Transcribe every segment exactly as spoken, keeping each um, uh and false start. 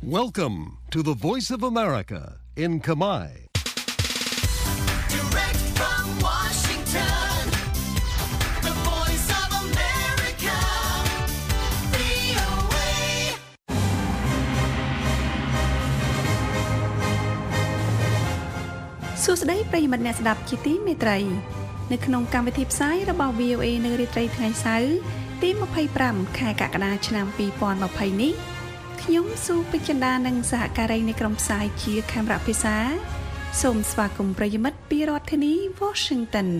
Welcome to the Voice of America in Khmer. Direct from Washington, the Voice of America, វី អូ เอ សួស្តីប្រិយមិត្តអ្នកស្ដាប់ជាទីមេត្រីនៅក្នុងកម្មវិធីផ្សាយរបស់ វី អូ เอ នៅរាត្រីថ្ងៃសៅរ៍ទីยี่สิบห้าខែកក្កដាឆ្នាំยี่สิบยี่สิบនេះខ្ញុំស៊ូពេជ្រចិន្តានិងសហការីនៃក្រុមផ្សាយជាខេមរៈភាសាសូមស្វាគមន៍ប្រិយមិត្តពីរដ្ឋធានី Washington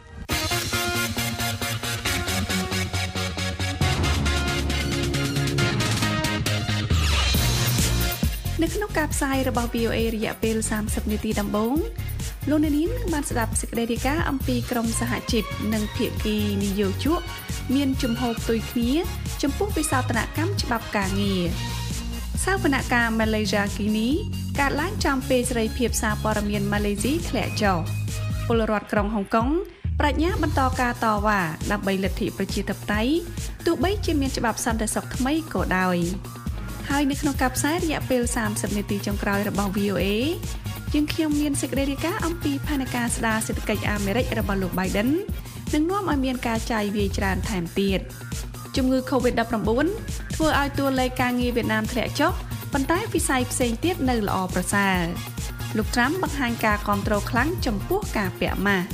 នៅក្នុងការផ្សាយរបស់ វី អូ เอ រយៈពេលសាមសិបនាទីដំបូងលោកអ្នកនាងបានស្ដាប់សេចក្តីរាយការណ៍អំពីក្រុមសហជីពនិងភាគីនយោជកមានជំហរផ្ទុយគ្នាចំពោះវិសោធនកម្មច្បាប់ការងារសាវនកម្មម៉ាឡេស៊ីគីនីកើតឡើងចំពេលសេរីភាពសារព័ត៌មានម៉ាឡេស៊ីធ្លាក់ចុះពលរដ្ឋក្រុងហុងកុងប្រាជ្ញាបន្តការតវ៉ាដើម្បីលទ្ធិប្រជាធិបតេយ្យទោះបីជាមានច្បាប់សន្តិសុខថ្មីក៏ដោយហើយនៅក្នុងការផ្សាយរយៈពេលសាមសិបនាទីចុងក្រោយរបស់ វី អូ เอ យើងខ្ញុំមានសេចក្តីរាយការណ៍អំពីផែនការស្ដារសេដ្ឋកិច្ចអាមេរិករបស់លោក Biden នឹងនាំឲ្យមានការចាយវាយច្រើនថែមទៀតជំងឺ កូវីដ -ដប់ប្រាំបួន ធ្វើឲ្យតួលេខការងារវៀតណាមធ្លាក់ចុះប៉ុន្តែវិស័យផ្សេងទៀតនៅល្អប្រសើរលោក Trump បង្ហាញការគាំទ្រខ្លាំងចំពោះការពាក់ម៉ាស់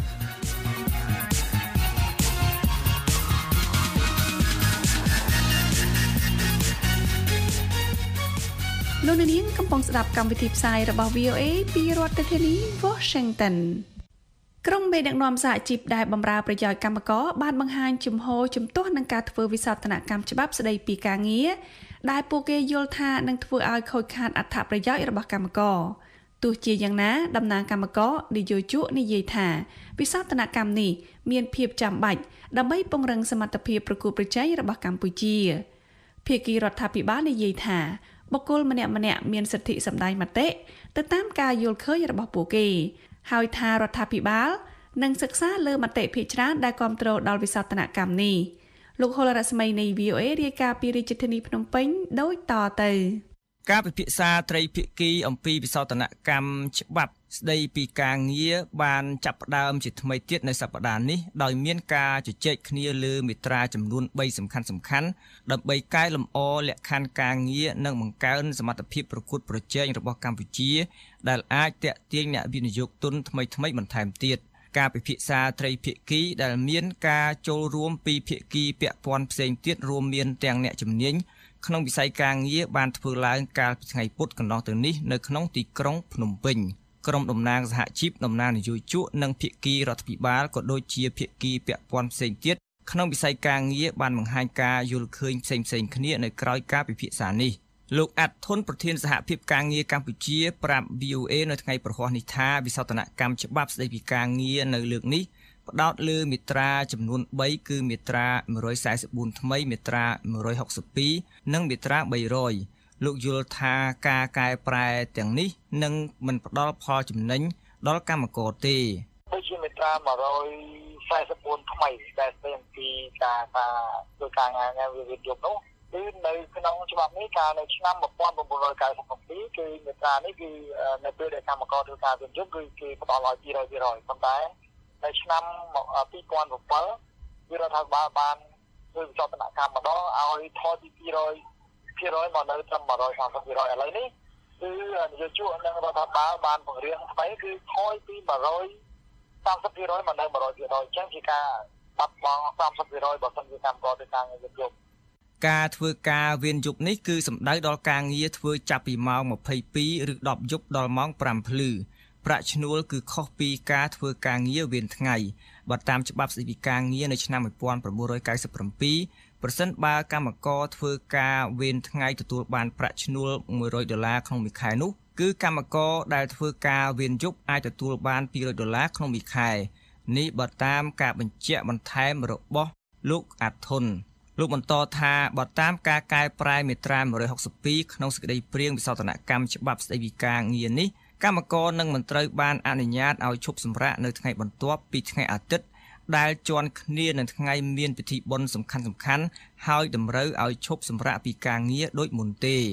លោកនាងកំពុងស្ដាប់កម្មវិធីផ្សាយរបស់ វី អូ เอ ពីរដ្ឋធានី Washington ក្រុមមេដឹកនាំសហជីពដែលបម្រើប្រយោជន៍កម្មករបានបង្ហាញជំហរជំទាស់នឹងការធ្វើវិសោធនកម្មច្បាប់ស្ដីពីការងារដែលពួកគេយល់ថានឹងធ្វើឲ្យខូចខាតអត្ថប្រយោជន៍របស់កម្មករទោះជាយ៉ាងណាតំណាងកម្មករនយោជកនិយាយថាវិសោធនកម្មនេះមានភាពចាំបាច់ដើម្បីពង្រឹងសមត្ថភាពប្រកួតប្រជែងរបស់កម្ពុជាភាគីរដ្ឋាភិបាលនិយាយថាបុគ្គលម្នាក់ម្នាក់មានសិទ្ធិសម្ដែងមតិទៅតាមការយល់ឃើញរបស់ពួកគេហើយថារដ្ឋាភិបាលនឹងសិក្សាលើមតិភាគច្រើនដែលគាំទ្រដល់វិសោធនកម្មនេះលោកហុលរស្មីនៃ វី អូ เอ រាយការណ៍ពីរាជធានីភ្នំពេញដូចតទៅការពិភាក្សាត្រីភាគីអំពីវិសោធនកម្មច្បាប់ស្ដីពីការងារបានចាប់ផ្ដើមជាថ្មីទៀតនៅសប្តាហ៍នេះដោយមានការជជែកគ្នាលើមាត្រាចំនួនបីសំខាន់សំខាន់ដើម្បីកែលម្អលក្ខខណ្ឌការងារនិងបង្កើនសមត្ថភាពប្រកួតប្រជែងរបស់កម្ពុជាដែលអាចទាក់ទាញអ្នកវិនិយោគទុនថ្មីថ្មីបន្ថែមទៀតការពិភាក្សាត្រីភាគីដែលមានការចូលរួមពីភាគីពាក់ព័ន្ធផ្សេងទៀតរួមមានទាំងអ្នកជំនាញក្នុងវិស័យការងារបានធ្វើឡើងកាលពីថ្ងៃពុធកន្លងទៅនេះនៅក្នុងទីក្រុងភ្នំពេញក្រុមតំណាងសហជីពតំណាងនយោជកនិងភាគីរដ្ឋាភិបាលក៏ដូចជាភាគីពាក់ព័ន្ធផ្សេងទៀតក្នុងវិស័យការងារបានបង្ហាញការយល់ឃើញផ្សេងៗគ្នានៅក្រៅការពិភាក្សានេះលោកអាត់ធុនប្រធានសហភាពការងារកម្ពុជាប្រាប់ វី អូ เอ នៅថ្ងៃប្រហ័សនេះថាវិសោធនកម្មច្បាប់ស្ដីពីការងារនៅលើកនេះផ្ដោតលើមាត្រាចំនួនបីគឺមាត្រាមួយរយសាមសិបបួនថ្មីមាត្រាមួយរយហកសិបពីរនិងមាត្រាបីរយលោកយល់ថាការកែប្រែទាំងនេះនឹងមិនផ្ដល់ផលចំណេញដល់កម្មករទេដូចជាមាត្រាមួយរយសាមសិបបួនថ្មីដែលស្ដីអំពីការការធ្វើការងារវិវិធយកនោះគឺនៅក្នុងច្បាប់នេះកាលនៅឆ្នាំmột nghìn chín trăm chín mươi bảyគឺមាត្រានេះគឺនៅពេលដែលកម្មករធ្វើការវិនិយោគគឺគេផ្ដល់ឲ្យពីរយពីរយប៉ុន្តែនៅឆ្នាំពីរពាន់bảyគឺរដ្ឋាភិបាលបានធ្វើវិសោធនកម្មម្ដងឲ្យថយពីពីរយភាគរយមកនៅត្រឹមមួយរយសាមសិបភាគរយឥឡូវនេះគឺនយោជកនិងរដ្ឋាភិបាលបានបង្រៀនថ្មីគឺថយពីមួយរយសាមសិបភាគរយមកនៅមួយរយភាគរយអញ្ចឹងជាការបាត់បង់សាមសិបភាគរយបើសិនជាកម្មករធ្វើការងារវិនិយោគការធ្វើការវេនយប់នេះគឺសំដៅដល់ការងារធ្វើចាប់ពីម៉ោងម្ភៃពីរឬដប់យប់ដល់ម៉ោងប្រាំភ្លឺប្រាក់ឈ្នួលគឺខុសពីការធ្វើការងារវេនថ្ងៃបើតាមច្បាប់ស្តីពីការងារនៅឆ្នាំmột nghìn chín trăm chín mươi bảyប្រសិនបើកម្មករធ្វើការវេនថ្ងៃទទួលបានប្រាក់ឈ្នួលមួយរយដុល្លារក្នុងមួយខែនោះគឺកម្មករដែលធ្វើការវេនយប់អាចទទួលបានពីររយដុល្លារក្នុងមួយខែនេះបើតាមការបញ្ជាក់បន្ថែមរបស់លោកអាត់ធុនលោកបន្តថាបើតាមការកែប្រែមាត្រាមួយរយហកសិបពីរក្នុងសេចក្តីព្រាងវិសោធនកម្មច្បាប់ស្តីពីការងារនេះកម្មករនឹងមិនត្រូវបានអនុញ្ញាតឲ្យឈប់សម្រាកនៅថ្ងៃបន្ទាប់ពីថ្ងៃអាទិត្យដែលជន់គ្នានឹងថ្ងៃមានពិធីបុណ្យសំខាន់ៗហើយតម្រូវឲ្យឈប់សម្រាកពីការងារដូចមុនទេ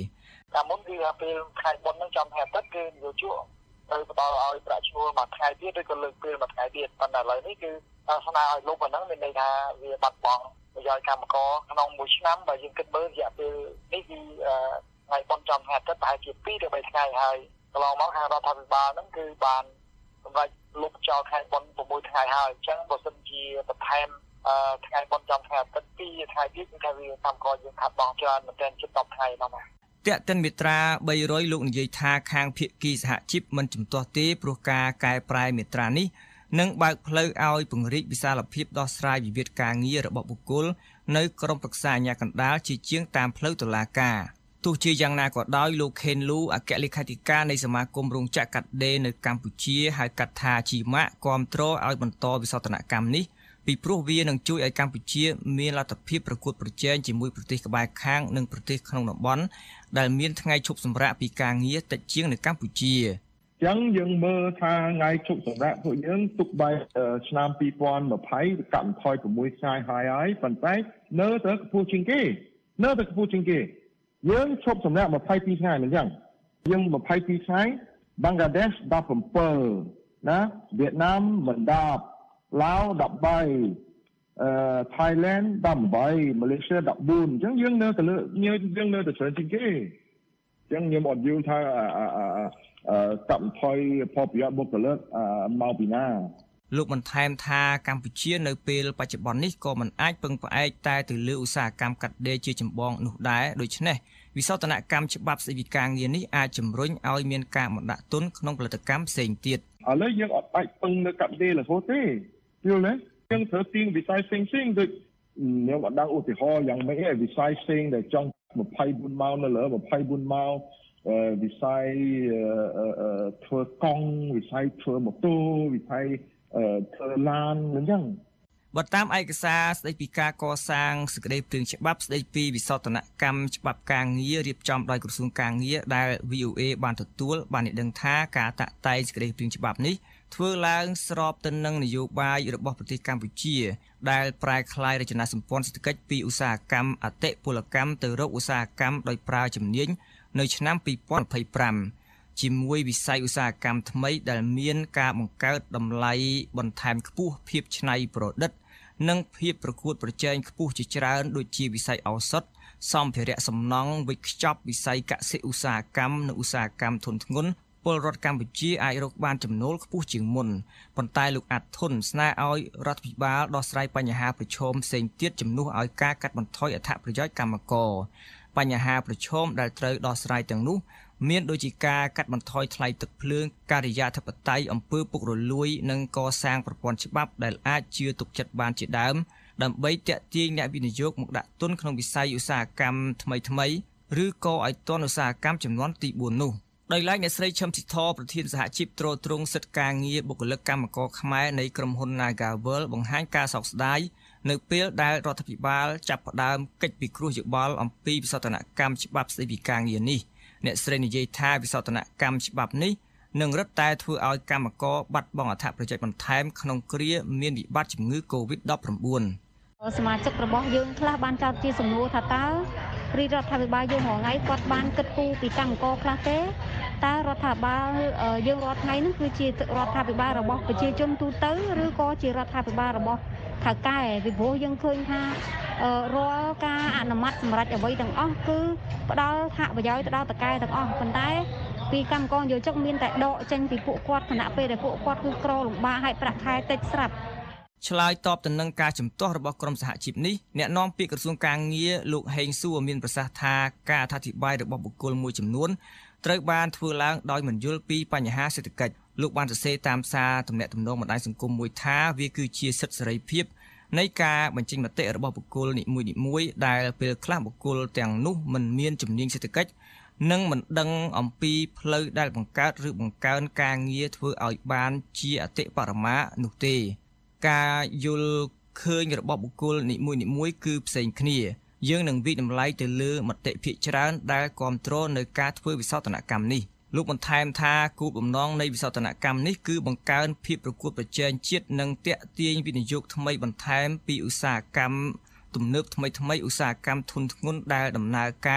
តាមមុនគឺពេលថ្ងៃបុណ្យហ្នឹងចំហេតុទឹកគឺយោជក់ទៅបន្តឲ្យប្រាក់ឈ្នួលមួយថ្ងៃទៀតឬក៏លើកពេលមួយថ្ងៃទៀតប៉ុន្តែឥឡូវនេះគឺស្នើឲ្យលោកប៉ុណ្ណឹងមានន័យថាវាបាត់បង់ប្រយោជន៍កម្មករក្នុងមួយឆ្នាំបើយើងគិតមើលរយៈពេលនេះគឺថ្ងៃបុណ្យចំហេតុទឹកប្រហែលជាពីរទៅបីថ្ងៃហើយកន្លងមកខាងរដ្ឋាភិបាលហ្នឹងគឺបានសម្រាប់លុបចោលថ្ងៃបុណ្យ៦ថ្ងៃហើយអញ្ចឹងបើសិនជាបន្ថែមថ្ងៃបុណ្យចំហេតុទឹកពីរថ្ងៃទៀតគឺថាវាកម្មករយើងខាត់បងច្រើនមែនទែនជិតដប់ថ្ងៃហ្នឹងតេតិនមិត្រាបីរយលោកនិយាយថាខាងភាគីសហជីពមិនជំទាស់ទេព្រោះការកែប្រែមិត្រានេះនឹងបើកផ្លូវឲ្យពង្រីកវិសាលភាពដោះស្រាយវិវាទការងាររបស់បុគ្គលនៅក្រមប្រឹក្សាអាជ្ញាកណ្ដាលជាជាងតាមផ្លូវតុលាការទោះជាយ៉ាងណាក៏ដោយលោកខេនលូអគ្គលេខាធិការនៃសមាគមរោងចក្រកាត់ដេរនៅកម្ពុជាហៅកាត់ថាជីម៉ាក់គាំទ្រឲ្យបន្តវិសោធនកម្មនេះពីព្រោះវានឹងជួយឲ្យកម្ពុជាមានលទ្ធភាពប្រកួតប្រជែងជាមួយប្រទេសក្បែរខាងនិងប្រទេសក្នុងតំបន់ដែលមានថ្ងៃឈប់សម្រាកពីការងារតិចជាងនៅកម្ពុជាចឹងយើងមើលថាថ្ងៃជប់សម្រាប់ពួកយើងទុកបែបឆ្នាំពីរពាន់ម្ភៃកាត់បន្ថយ៦ថ្ងៃហើយហើយប៉ុន្តែនៅតែខ្ពស់ជាងគេនៅតែខ្ពស់ជាងគេយើងជប់សម្រាប់ម្ភៃពីរថ្ងៃមិនចឹងយើងម្ភៃពីរថ្ងៃបង់ក្លាដេសដប់bảyណាវៀតណាមមិនដប់ឡាវដប់បីអឺថៃឡែនដប់បីម៉ាឡេស៊ីដប់បួនអញ្ចឹងយើងនៅតែលើយើងនៅតែច្រើនជាងគេអញ្ចឹងខ្ញុំអត់យល់ថាអឺកាត់បន្ថយផលប្រយោជន៍បុគ្គលិកមកពីណាលោកបន្ថែមថាកម្ពុជានៅពេលបច្ចុប្បន្ននេះក៏មិនអាចពឹងផ្អែកតែទៅលើឧស្សាហកម្មកាត់ដេរជាចម្បងនោះដែរដូច្នេះវិសោធនកម្មច្បាប់ស្តីពីការងារនេះអាចជំរុញឲ្យមានការបណ្ដាក់ទុនក្នុងផលិតកម្មផ្សេងទៀតឥឡូវយើងអត់អាចពឹងនៅកាត់ដេររហូតទេយល់ទេយើងត្រូវទាញវិស័យផ្សេងផ្សេងដូចខ្ញុំអត់ដឹងឧទាហរណ៍យ៉ាងម៉េចឯវិស័យផ្សេងដែលចង់ម្ភៃបួនម៉ោងនៅលើម្ភៃបួនម៉ោងវិស័យធ្វើកង់វិស័យធ្វើម៉ូតូវិស័យធ្វើឡានអញ្ចឹងបើតាមឯកសារស្តីពីការកសាងសេចក្តីព្រាងច្បាប់ស្តីពីវិសោធនកម្មច្បាប់ការងាររៀបចំដោយក្រសួងការងារដែល វី អូ អេ បានទទួលបានឲ្យដឹងថាការតាក់តែងសេចក្តីព្រាងច្បាប់នេះធ្វើឡើងស្របទៅនឹងនយោបាយរបស់ប្រទេសកម្ពុជាដែលប្រែក្លាយរចនាសម្ព័ន្ធសេដ្ឋកិច្ចពីឧស្សាហកម្មអតិពលកម្មទៅរកឧស្សាហកម្មដោយប្រើជំនាញនៅឆ្នាំពីរពាន់ยี่สิบห้าជាមួយវិស័យឧស្សាហកម្មថ្មីដែលមានការបង្កើតតម្លៃបន្ថែមខ្ពស់ភាពច្នៃប្រឌិតនិងភាពប្រកួតប្រជែងខ្ពស់ជាច្រើនដូចជាវិស័យឱសថសម្ភារៈសំណង់វិកខ្ចប់វិស័យកសិឧស្សាហកម្មនិងឧស្សាហកម្មធុនធ្ងន់ពលរដ្ឋកម្ពុជាអាចរកបានចំណូលខ្ពស់ជាងមុនប៉ុន្តែលោកអាត់ធុនស្នើឲ្យរដ្ឋាភិបាលដោះស្រាយបញ្ហាប្រឈមផ្សេងទៀតជំនួសឲ្យការកាត់បន្ថយអត្ថប្រយោជន៍កម្មករបញ្ហាប្រឈមដែលត្រូវដោះស្រាយទាំងនោះមានដូចជាការកាត់បន្ថយថ្លៃទឹកភ្លើងការិយាធិបតេយ្យអំពើពុករលួយនិងកសាងប្រព័ន្ធច្បាប់ដែលអាចជឿទុកចិត្តបានជាដើមដើម្បីទាក់ទាញអ្នកវិនិយោគមកដាក់ទុនក្នុងវិស័យឧស្សាហកម្មថ្មីថ្មីឬក៏ឲ្យទាន់ឧស្សាហកម្មចំនួនទីបួននោះដោយឡែកអ្នកស្រីឈឹមស៊ីធប្រធានសហជីពត្រួតត្រងសិទ្ធិការងារបុគ្គលិកកម្មករខ្មែរនៃក្រុមហ៊ុន Nagavel បង្ហាញការសោកស្ដាយនៅពេលដែលរដ្ឋាភិបាលចាប់ផ្ដើមកិច្ចពិគ្រោះយោបល់អំពីវិសោធនកម្មច្បាប់ស្តីពីការងារនេះអ្នកស្រីនិយាយថាវិសោធនកម្មច្បាប់នេះនឹងរឹតតែធ្វើឲ្យកម្មករបាត់បង់អត្ថប្រយោជន៍បន្ថែមក្នុងគ្រាមានវិបត្តិជំងឺ កូវីដ ដប់ប្រាំបួនសមាជិករបស់យើងខ្លះបានចោទជាសំណួរថាតើរាជរដ្ឋាភិបាលយើងរាល់ថ្ងៃគាត់បានគិតគូរពីកម្មករខ្លះទេតើរដ្ឋាភិបាលយើងរាល់ថ្ងៃនេះគឺជារដ្ឋាភិបាលរបស់ប្រជាជនទូទៅឬក៏ជារដ្ឋាភិបាលរបស់ថៅកែពីព្រោះយើងឃើញថារាល់ការអនុម័តសម្រាប់អ្វីទាំងអស់គឺផ្ដល់ហាក់ប្រយោជន៍ទៅដល់ថៅកែទាំងអស់ប៉ុន្តែពីកម្មករយោជកមានតែដកចេញពីពួកគាត់ខណៈពេលដែលពួកគាត់គឺក្រលំបាកឲ្យប្រាក់ខែតិចស្រាប់ឆ្លើយតបទៅនឹងការជំទាស់របស់ក្រមសហជីពនេះអ្នកនាំពាក្យក្រសួងការងារលោកហេងសួរមានប្រសាសន៍ថាការអធិប្បាយរបស់បុគ្គលមួយចំនួនត្រូវបានធ្វើឡើងដោយមិនយល់ពីបញ្ហាសេដ្ឋកិច្ចលោកបានសរសេរតាមសារទំនាក់ទំនងបណ្ដាញសង្គមមួយថាវាគឺជាសិទ្ធិសេរីភាពនៃការបញ្ចេញមតិរបស់បុគ្គលនីមួយៗដែលពេលខ្លះបុគ្គលទាំងនោះមិនមានជំនាញសេដ្ឋកិច្ចនិងមិនដឹងអំពីផ្លូវដែលបង្កើតឬបង្កើនការងារធ្វើឲ្យបានជាអតិបរមានោះទេការយល់ឃើញរបស់បុគ្គលនីមួយៗគឺផ្សេងគ្នាយើងនឹងវិតម្លៃទៅលើមតិភាគច្រើនដែលគាំទ្រនៅការធ្វើវិសោធនកម្មនេះលោកបន្ថែមថាគោលបំណងនៃវិសោធនកម្មនេះគឺបង្កើនភាពប្រកួតប្រជែងជាតិនិងទាក់ទាញវិនិយោគថ្មីបន្ថែមពីឧស្សាហកម្មទំនើបថ្មីថ្មីឧស្សាហកម្មធុនធ្ងន់ដែលដំណើរការ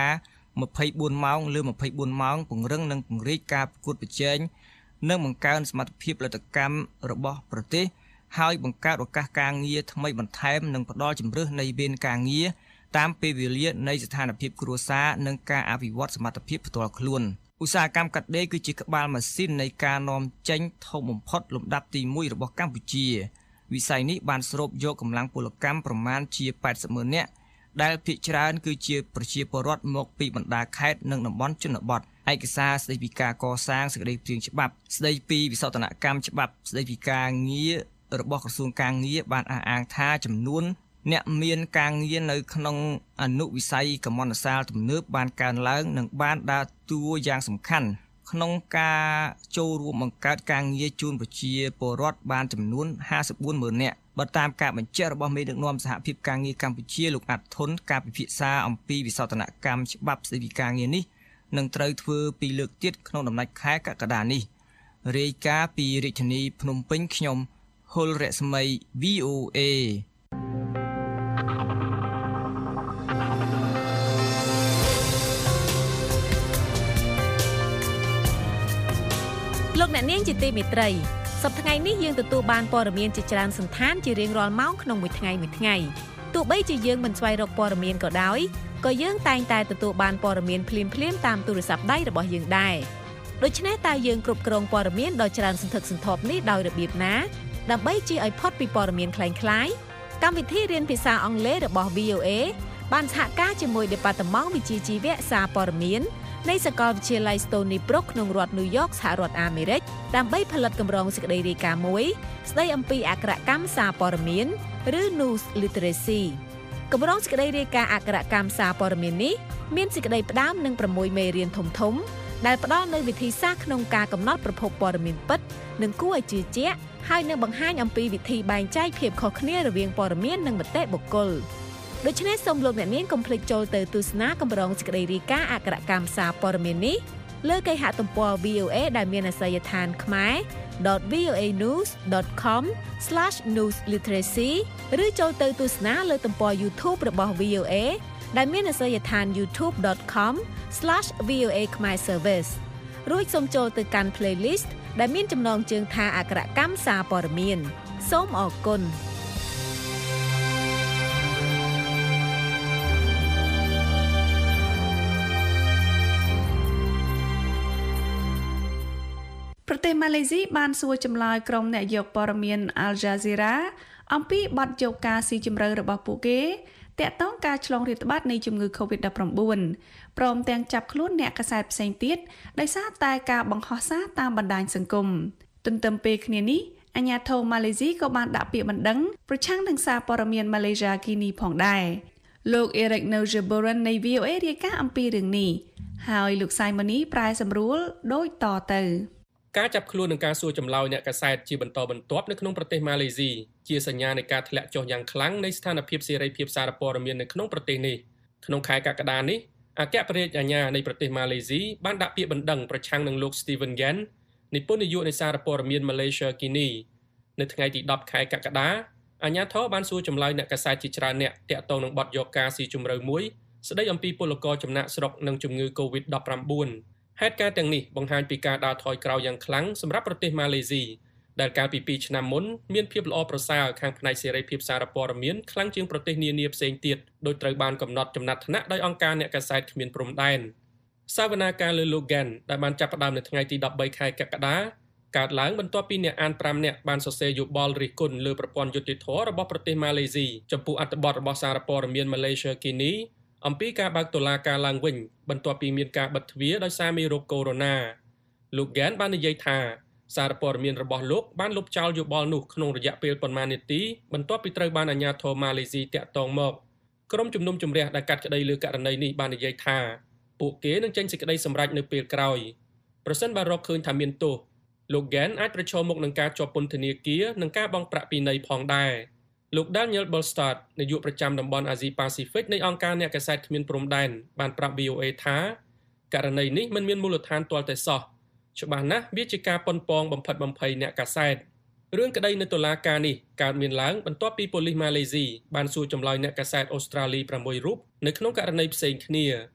ម្ភៃបួនម៉ោងលើម្ភៃបួនម៉ោងពង្រឹងនិងពង្រីកការប្រកួតប្រជែងនិងបង្កើនសមត្ថភាពផលិតកម្មរបស់ប្រទេសហើយបង្កើតឱកាសការងារថ្មីបន្ថែមនិងផ្ដល់ជម្រើសនៃវេនការងារតាមពេលវេលានៃស្ថានភាពគ្រួសារនិងការអភិវឌ្ឍសមត្ថភាពផ្ទាល់ខ្លួនឧស្សាហកម្មកាត់ដេរគឺជាក្បាលម៉ាស៊ីននៃការនាំចេញធំបំផុតលំដាប់ទីមួយរបស់កម្ពុជាវិស័យនេះបានស្រូបយកកម្លាំងពលកម្មប្រមាណជាប៉ែតសិបម៉ឺននាក់ដែលភាគច្រើនគឺជាប្រជាពលរដ្ឋមកពីបណ្ដាខេត្តនិងតំបន់ជនបទឯកសារស្តីពីការកសាងសេចក្តីព្រាងច្បាប់ស្តីពីវិសោធនកម្មច្បាប់ស្តីពីការងាររបស់ក្រសួងការងារបានអះអាងថាចំនួនអ្នកមានការងារនៅក្នុងអនុវិស័យកម្មន្តសាលទំនើបបានកើនឡើងនិងបានដើរតួយ៉ាងសំខាន់ក្នុងការចូលរួមបង្កើតការងារជូនប្រជាពលរដ្ឋបានចំនួនห้าสิบสี่ម៉ឺននាក់បើតាមការបញ្ជាក់របស់មេដឹកនាំសហភាពការងារកម្ពុជាលោកអាត់ធុនការពិភាក្សាអំពីវិសោធនកម្មច្បាប់ស្តីពីការងារនេះនឹងត្រូវធ្វើពីលើកទៀតក្នុងដំណាច់ខែកក្កដានេះរាយការណ៍ពីរាជធានីភ្នំពេញខ្ញុំហុលរស្មី វី អូ เอលោកអ្នកនាងជាទីមេត្រីសប្តាហ៍ថ្ងៃនេះយើងទទួលបានព័ត៌មានជាច្រើនសន្តានជារៀងរាល់ម៉ោងក្នុងមួយថ្ងៃមួយថ្ងៃទោះបីជាយើងមិនស្វែងរកព័ត៌មានក៏ដោយក៏យើងតែងតែទទួលបានព័ត៌មានភ្លាមៗតាមទូរស័ព្ទដៃរបស់យើងដែរដូច្នេះតើយើងគ្រប់គ្រងព័ត៌មានដ៏ច្រើនសន្ធឹកសន្ធាប់នេះដោយរបៀបណាដើម្បីជៀសឲ្យផុតពីព័ត៌មានคล้ายៗកម្មវិធីរៀនភាសាអង់គ្លេសរបស់ វី អូ เอ បានសហការជាមួយ Department វិជ្ជាជីវៈសារព័ត៌មាននៃសាកលវិទ្យាល័យ Stony Brook ក្នុងរដ្ឋ New York សហរដ្ឋអាមេរិកដើម្បីផលិតកម្រងសេចក្តីរាយការណ៍មួយស្តីអំពីអក្ខរកម្មសារព័ត៌មានឬ News Literacy កម្រងសេចក្តីរាយការណ៍អក្ខរកម្មសារព័ត៌មាននេះមានសេចក្តីផ្ដើមនឹងប្រាំមួយមេរៀនធំៗដែលផ្ដល់នូវវិធីសាស្ត្រក្នុងការកំណត់ប្រភពព័ត៌មានពិតនិងគួរឲ្យជឿជាក់ហើយនឹងបង្ហាញអំពីវិធីបែងចែកភាពខុសគ្នារវាងព័ត៌មាននិងមតិបុគ្គលដូច្នេះសូមលោកអ្នកនាងកុំភ្លេចចូលទៅទស្សនាកម្រងសេចក្តីរាយការណ៍អក្ខរកម្មសារព័ត៌មាននេះលើគេហទំព័រ វី អូ เอ ដែលមានអាសយដ្ឋាន ខ្មែរ ដត វី អូ เอ ニューส ដត คอม ស្លាช นิวส์ ลิเทเรซี ឬចូលទៅទស្សនាលើទំព័រ YouTube របស់ វី អូ เอ ដែលមានអាសយដ្ឋាន ยูทูบ ដត คอม ស្លាช វី អូ เอ ខ្មែរ Service រួចសូមចូលទៅកាន់ playlist ដែលមានចំណងជើងថាអក្ខរកម្មសារព័ត៌មានសូមអរគុណប្រទេសម៉ាឡេស៊ីបានសួរចម្លើយក្រុមអ្នកយកព័ត៌មាន Al Jazeera អំពីបទយកការស៊ីជម្រៅរបស់ពួកគេទាក់ទងការឆ្លងរាតត្បាតនៃជំងឺ កូវីដ ដប់ប្រាំបួន ព្រមទាំងចាប់ខ្លួនអ្នកកាសែតផ្សេងទៀតដោយសារតែការបង្ហោះសារតាមបណ្ដាញសង្គមទន្ទឹមពេលគ្នានេះអាជ្ញាធរម៉ាឡេស៊ីក៏បានដាក់ពាក្យបណ្ដឹងប្រឆាំងនឹងសារព័ត៌មាន Malaysia Kini ផងដែរលោក Eric Nowjaburan នៃ វី អូ เอ រាយការណ៍អំពីរឿងនេះហើយលោក Simoni ប្រែសម្រួលដូចតទៅការចាប់ខ្លួននិងការសួរចម្លើយអ្នកកាសែតជាបន្តបន្ទាប់នៅក្នុងប្រទេសម៉ាឡេស៊ីជាសញ្ញានៃការធ្លាក់ចុះយ៉ាងខ្លាំងនៃស្ថានភាពសេរីភាពសារព័ត៌មាននៅក្នុងប្រទេសនេះក្នុងខែកក្កដានេះអគ្គប្រធានអាជ្ញានៃប្រទេសម៉ាឡេស៊ីបានដាក់ពាក្យបណ្ដឹងប្រឆាំងនឹងលោក Steven Gan និពន្ធនាយកនៃសារព័ត៌មាន Malaysia Kini នៅថ្ងៃទីដប់ខែកក្កដាអាជ្ញាធរបានសួរចម្លើយអ្នកកាសែតជាច្រើនអ្នកទាក់ទងនឹងបទយកការស៊ីជម្រៅមួយស្ដីអំពីពលករចំណាក់ស្រុកនិងជំងឺ កូវីដ ដប់ប្រាំបួន ហេតុការណ៍ទាំងនេះបង្ហាញពីការដើរថយក្រោយយ៉ាងខ្លាំងសម្រាប់ប្រទេសម៉ាឡេស៊ីដែលកាលពីពីរឆ្នាំមុនមានភាពល្អប្រសើរខាងផ្នែកសេរីភាពសារព័ត៌មានខ្លាំងជាងប្រទេសនានាផ្សេងទៀតដោយត្រូវបានកំណត់ចំណាត់ថ្នាក់ដោយអង្គការអ្នកកាសែតគ្មានព្រំដែនសវនាការលើ Logan ដែលបានចាប់ផ្ដើមនៅថ្ងៃទីដប់បីខែកក្កដាកើតឡើងបន្ទាប់ពីអ្នកអានប្រាំនាក់បានសរសេរយោបល់រិះគន់លើប្រព័ន្ធយុត្តិធម៌របស់ប្រទេសម៉ាឡេស៊ីចំពោះអត្ថបទរបស់សារព័ត៌មាន Malaysia Kini អំពីការបើកតុលាការឡើងវិញបន្ទាប់ពីមានការបិទទ្វារដោយសារមេរោគកូវីដ លោក Gan បាននិយាយថាសារព័ត៌មានរបស់លោកបានលុបចោលយោបល់នោះក្នុងរយៈពេលប៉ុន្មាននាទីបន្ទាប់ពីត្រូវបានអាជ្ញាធរម៉ាឡេស៊ីតាក់ទងមកក្រុមជំនុំជម្រះដែលកាត់ក្តីលើករណីនេះបាននិយាយថាពួកគេនឹងចេញសេចក្តីសម្រេចនៅពេលក្រោយប្រសិនបើរកឃើញថាមានទោសលោក Gan អាចប្រឈមមុខនឹងការជាប់ពន្ធនាគារនិងការបង់ប្រាក់ពិន័យផងដែរលោក Daniel Bolstad នាយកប្រចាំតំបន់អាស៊ីប៉ាស៊ីហ្វិកនៃអង្គការអ្នកកាសែតគ្មានព្រំដែនបានប្រាប់ វី អូ เอ ថាករណីនេះមិនមានមូលដ្ឋានទាល់តែសោះច្បាស់ណាស់វាជាការប៉ុនប៉ងបំផិតបំភ័យអ្នកកាសែតរឿងក្តីនៅតុលាការនេះកើតមានឡើងបន្ទាប់ពីប៉ូលីសម៉ាឡេស៊ីបានសួរចម្លើយអ្នកកាសែតអូស្ត្រាលីប្រាំមួយរូបនៅក្នុងករណីផ្សេងគ្នា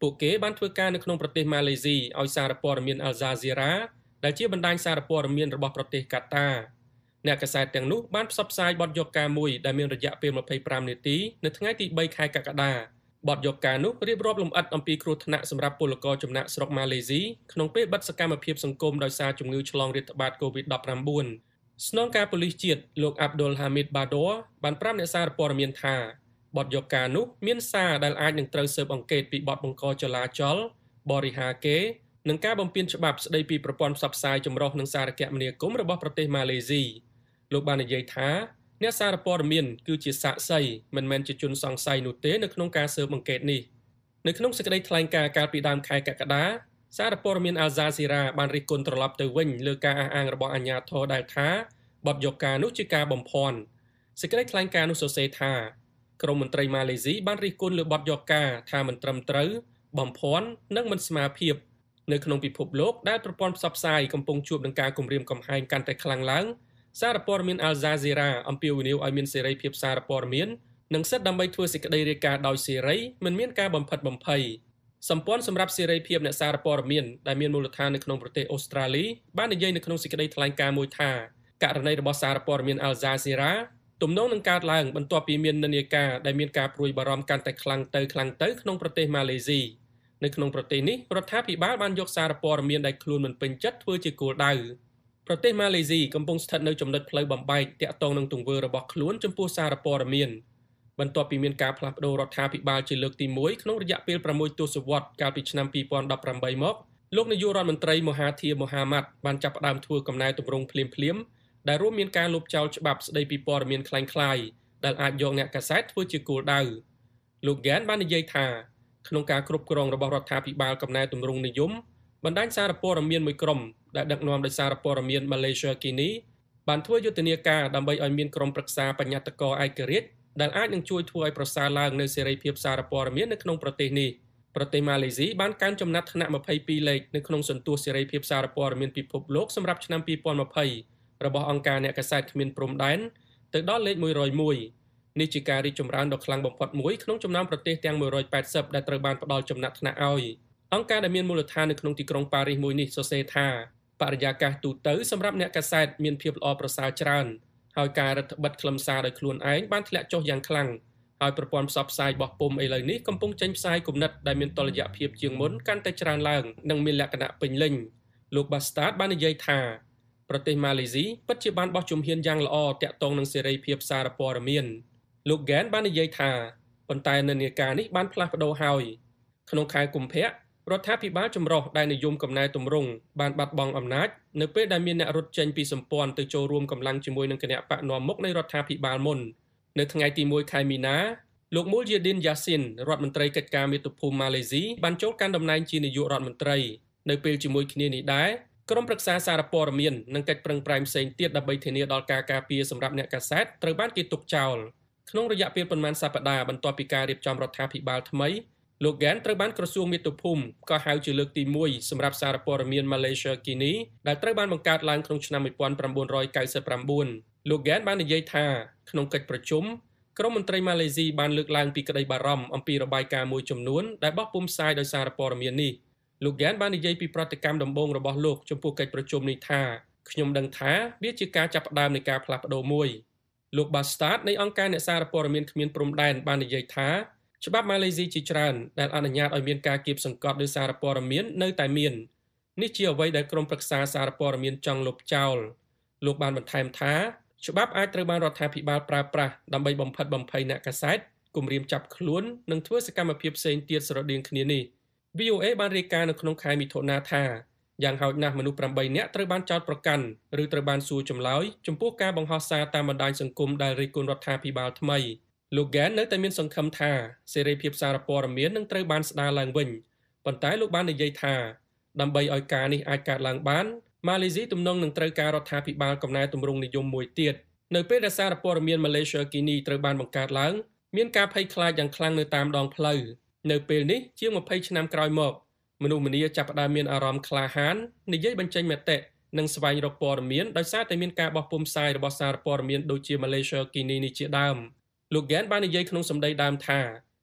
ពួកគេបានធ្វើការនៅក្នុងប្រទេសម៉ាឡេស៊ីឲ្យសារព័ត៌មាន Al Jazeera ដែលជាបណ្ដាញសារព័ត៌មានរបស់ប្រទេសកាតាអ្នកកាសែតទាំងនោះបានផ្សព្វផ្សាយបទយកការមួយដែលមានរយៈពេលម្ភៃប្រាំនាទីនៅថ្ងៃទីបីខែកក្កដាបទយកការនោះរៀបរាប់លម្អិតអំពីគ្រោះថ្នាក់សម្រាប់ពលករចំណាក់ស្រុកម៉ាឡេស៊ីក្នុងពេលបិទសកម្មភាពសង្គមដោយសារជំងឺឆ្លងរាតត្បាត កូវីដ ដប់ប្រាំបួន ស្នងការប៉ូលីសជាតិលោក Abdul Hamid Bador បានប្រាប់អ្នកសារព័ត៌មានថាបទយកការនោះមានសារដែលអាចនឹងត្រូវស៊ើបអង្កេតពីបទបង្កចលាចលបរិហាកេនិងការបំពានច្បាប់ស្តីពីប្រព័ន្ធផ្សព្វផ្សាយចម្រុះនិងសារគមនាគមន៍របស់ប្រទេសម៉ាឡេស៊ីលោកបាននិយាយថាអ្នកសារព័ត៌មានគឺជាសាក្សីមិនមែនជាជនសង្ស័យនោះទេនៅក្នុងការស៊ើបអង្កេតនេះនៅក្នុងសេចក្តីថ្លែងការណ៍កាលពីដើមខែកក្កដាសារព័ត៌មាន Al Jazeera បានរិះគន់ត្រឡប់ទៅវិញលើការអះអាងរបស់អាជ្ញាធរដែលថាបទយកការនោះជាការបំភាន់សេចក្តីថ្លែងការណ៍នោះសរសេរថាក្រមមន្ត្រីម៉ាឡេស៊ីបានរិះគន់លើបទយកការថាមិនត្រឹមត្រូវបំភាន់និងមិនស្មើភាពនៅក្នុងពិភពលោកដែលប្រព័ន្ធផ្សព្វផ្សាយកំពុងជួបនឹងការគំរាមកំហែងកាន់តែខ្លាំងឡើងសារព័ត៌មាន Al Jazeera អំពាវនាវឲ្យមានសេរីភាពសារព័ត៌មាននិងសិទ្ធិដើម្បីធ្វើសេចក្តីរាយការណ៍ដោយសេរីមិនមានការបំផិតបំភ័យសម្ព័ន្ធសម្រាប់សេរីភាពអ្នកសារព័ត៌មានដែលមានមូលដ្ឋាននៅក្នុងប្រទេសអូស្ត្រាលីបាននិយាយនៅក្នុងសេចក្តីថ្លែងការណ៍មួយថាករណីរបស់សារព័ត៌មាន Al Jazeera ទំនងនឹងកើតឡើងបន្ទាប់ពីមាននិន្នាការដែលមានការព្រួយបារម្ភកាន់តែខ្លាំងទៅខ្លាំងទៅក្នុងប្រទេសម៉ាឡេស៊ីនៅក្នុងប្រទេសនេះរដ្ឋាភិបាលបានយកសារព័ត៌មានដែលខ្លួនមិនពេញចិត្តធ្វើជាគោលដៅប្រទេសម៉ាឡេស៊ីកំពុងស្ថិតនៅចំណុចផ្លូវបំបែកទាក់ទងនឹងទង្វើរបស់ខ្លួនចំពោះសារព័ត៌មានបន្ទាប់ពីមានការផ្លាស់ប្តូររដ្ឋាភិបាលជាលើកទីមួយក្នុងរយៈពេលប្រាំមួយទសវត្សរ៍កាលពីឆ្នាំពីរពាន់ដប់ប្រាំបីមកលោកនាយករដ្ឋមន្ត្រីមូហាធីមូហាម៉ាត់បានចាប់ផ្ដើមធ្វើកំណែទម្រង់ភ្លាមៗដែលរួមមានការលុបចោលច្បាប់ស្តីពីព័ត៌មានคล้ายៗដែលអាចយកអ្នកកាសែតធ្វើជាគោលដៅលោកហ្គែនបាននិយាយថាក្នុងការគ្រប់គ្រងរបស់រដ្ឋាភិបាលកំណែទម្រង់និយមបណ្ដាញសារព័ត៌មានមួយក្រុមដែលដឹកនាំដោយសារព័ត៌មាន Malaysia Kini បានធ្វើយុទ្ធនាការដើម្បីឲ្យមានក្រុមប្រឹក្សាបញ្ញត្តិការឯករាជ្យដែលអាចនឹងជួយធ្វើឲ្យប្រសើរឡើងនូវសេរីភាពសារព័ត៌មាននៅក្នុងប្រទេសនេះប្រទេសម៉ាឡេស៊ីបានកាន់ចំណាត់ថ្នាក់ម្ភៃពីរលេខនៅក្នុងសន្ទុះសេរីភាពសារព័ត៌មានពិភពលោកសម្រាប់ឆ្នាំពីរពាន់ម្ភៃរបស់អង្គការអ្នកកាសែតគ្មានព្រំដែនទៅដល់លេខមួយរយមួយនេះជាការរីកចម្រើនដ៏ខ្លាំងបំផុតមួយក្នុងចំណោមប្រទេសទាំងមួយរយប៉ែតសិបដែលត្រូវបានផ្ដល់ចំណាត់ថ្នាក់ឲ្យអង្គការដែលមានមូលដ្ឋាននៅក្នុងទីក្រុងប៉ារីសមួយនេះសរសេរថាបរិយាកាសទូទៅសម្រាប់អ្នកកាសែតមានភាពល្អប្រសើរច្រើនហើយការរដ្ឋបិទខ្លឹមសារដោយខ្លួនឯងបានធ្លាក់ចុះយ៉ាងខ្លាំងហើយប្រព័ន្ធផ្សព្វផ្សាយបោះពុម្ពឥឡូវនេះកំពុងចេញផ្សាយគំនិតដែលមានតុល្យភាពជាងមុនកាន់តែច្រើនឡើងនិងមានលក្ខណៈពេញលេញលោក Bastard បាននិយាយថាប្រទេសម៉ាឡេស៊ីពិតជាបានបោះជំហានយ៉ាងល្អទាក់ទងនឹងសេរីភាពសារព័ត៌មានលោក Gan បាននិយាយថាប៉ុន្តែនិន្នាការនេះបានផ្លាស់ប្ដូរហើយក្នុងខែកុម្ភៈរដ្ឋាភិបាលចម្រុះដែលនិយមកំណែទម្រង់បានបាត់បង់អំណាចនៅពេលដែលមានអ្នករត់ចេញពីសម្ព័ន្ធទៅចូលរួមកម្លាំងជាមួយនឹងគណៈបកនាំមុខនៃរដ្ឋាភិបាលមុននៅថ្ងៃទីមួយខែមីនាលោកមូលយេឌីនយ៉ាស៊ីនរដ្ឋមន្ត្រីកិច្ចការមាតុភូមិម៉ាឡេស៊ីបានចូលកាន់តំណែងជានាយករដ្ឋមន្ត្រីនៅពេលជាមួយគ្នានេះដែរក្រុមប្រឹក្សាសារព័ត៌មាននិងកិច្ចប្រឹងប្រែងផ្សេងទៀតដើម្បីធានាដល់ការការពារសម្រាប់អ្នកកាសែតត្រូវបានគេទុកចោលក្នុងរយៈពេលប៉ុន្មានសប្តាហ៍បន្ទាប់ពីការរៀបចំរដ្ឋាភិបាលថ្មីលោក Gan ត្រូវបានក្រសួងមាតុភូមិក៏ហៅជាលើកទីមួយសម្រាប់សារព័ត៌មាន Malaysia Kini ដែលត្រូវបានបង្កើតឡើងក្នុងឆ្នាំmột nghìn chín trăm chín mươi chínលោក Gan បាននិយាយថាក្នុងកិច្ចប្រជុំក្រុមមន្ត្រីម៉ាឡេស៊ីបានលើកឡើងពីក្តីបារម្ភអំពីរបាយការណ៍មួយចំនួនដែលបោះពុម្ពផ្សាយដោយសារព័ត៌មាននេះលោក Gan បាននិយាយពីប្រតិកម្មដំបូងរបស់លោកចំពោះកិច្ចប្រជុំនេះថាខ្ញុំដឹងថាវាជាការចាប់ផ្ដើមនៃការផ្លាស់ប្ដូរមួយលោក Bastard នៃអង្គការអ្នកសារព័ត៌មានគ្មានព្រំដែនបាននិយាយថាច្បាប់ម៉ាឡេស៊ីជាច្រើនដែលអនុញ្ញាតឲ្យមានការគៀបសង្កត់ដោយសារព័ត៌មាននៅតែមាននេះជាអ្វីដែលក្រុមប្រឹក្សាសារព័ត៌មានចង់លុបចោលលោកបានបន្ថែមថាច្បាប់អាចត្រូវបានរដ្ឋាភិបាលប្រើប្រាស់ដើម្បីបំផិតបំភ័យអ្នកកាសែតគំរាមចាប់ខ្លួននិងធ្វើសកម្មភាពផ្សេងទៀតស្រដៀងគ្នានេះ V O A បានរាយការណ៍នៅក្នុងខែមិថុនាថាយ៉ាងហោចណាស់មនុស្សប្រាំបីនាក់ត្រូវបានចោទប្រកាន់ឬត្រូវបានសួរចម្លើយចំពោះការបង្ហោះសារតាមបណ្ដាញសង្គមដែលរិះគន់រដ្ឋាភិបាលថ្មីលោក Gan នៅតែមានសង្ឃឹមថាសេរីភាពសារព័ត៌មាននឹងត្រូវបានស្ដារឡើងវិញប៉ុន្តែលោកបាននិយាយថាដើម្បីឲ្យការនេះអាចកើតឡើងបានម៉ាឡេស៊ីទំនងនឹងត្រូវការរដ្ឋាភិបាលកំណែទម្រង់និយមមួយទៀតនៅពេលដែលសារព័ត៌មាន Malaysia Kini ត្រូវបានបង្កើតឡើងមានការភ័យខ្លាចយ៉ាងខ្លាំងនៅតាមដងផ្លូវនៅពេលនេះជាងម្ភៃឆ្នាំក្រោយមកមនុស្សម្នាចាប់ផ្ដើមមានអារម្មណ៍ក្លាហាននិយាយបញ្ចេញមតិនិងស្វែងរកព័ត៌មានដោយសារតែមានការបោះពុម្ពផ្សាយរបស់សារព័ត៌មានដូចជា Malaysia Kini នេះជាដើមលោក Gan បាននិយាយក្នុងសម្ដីដើមថា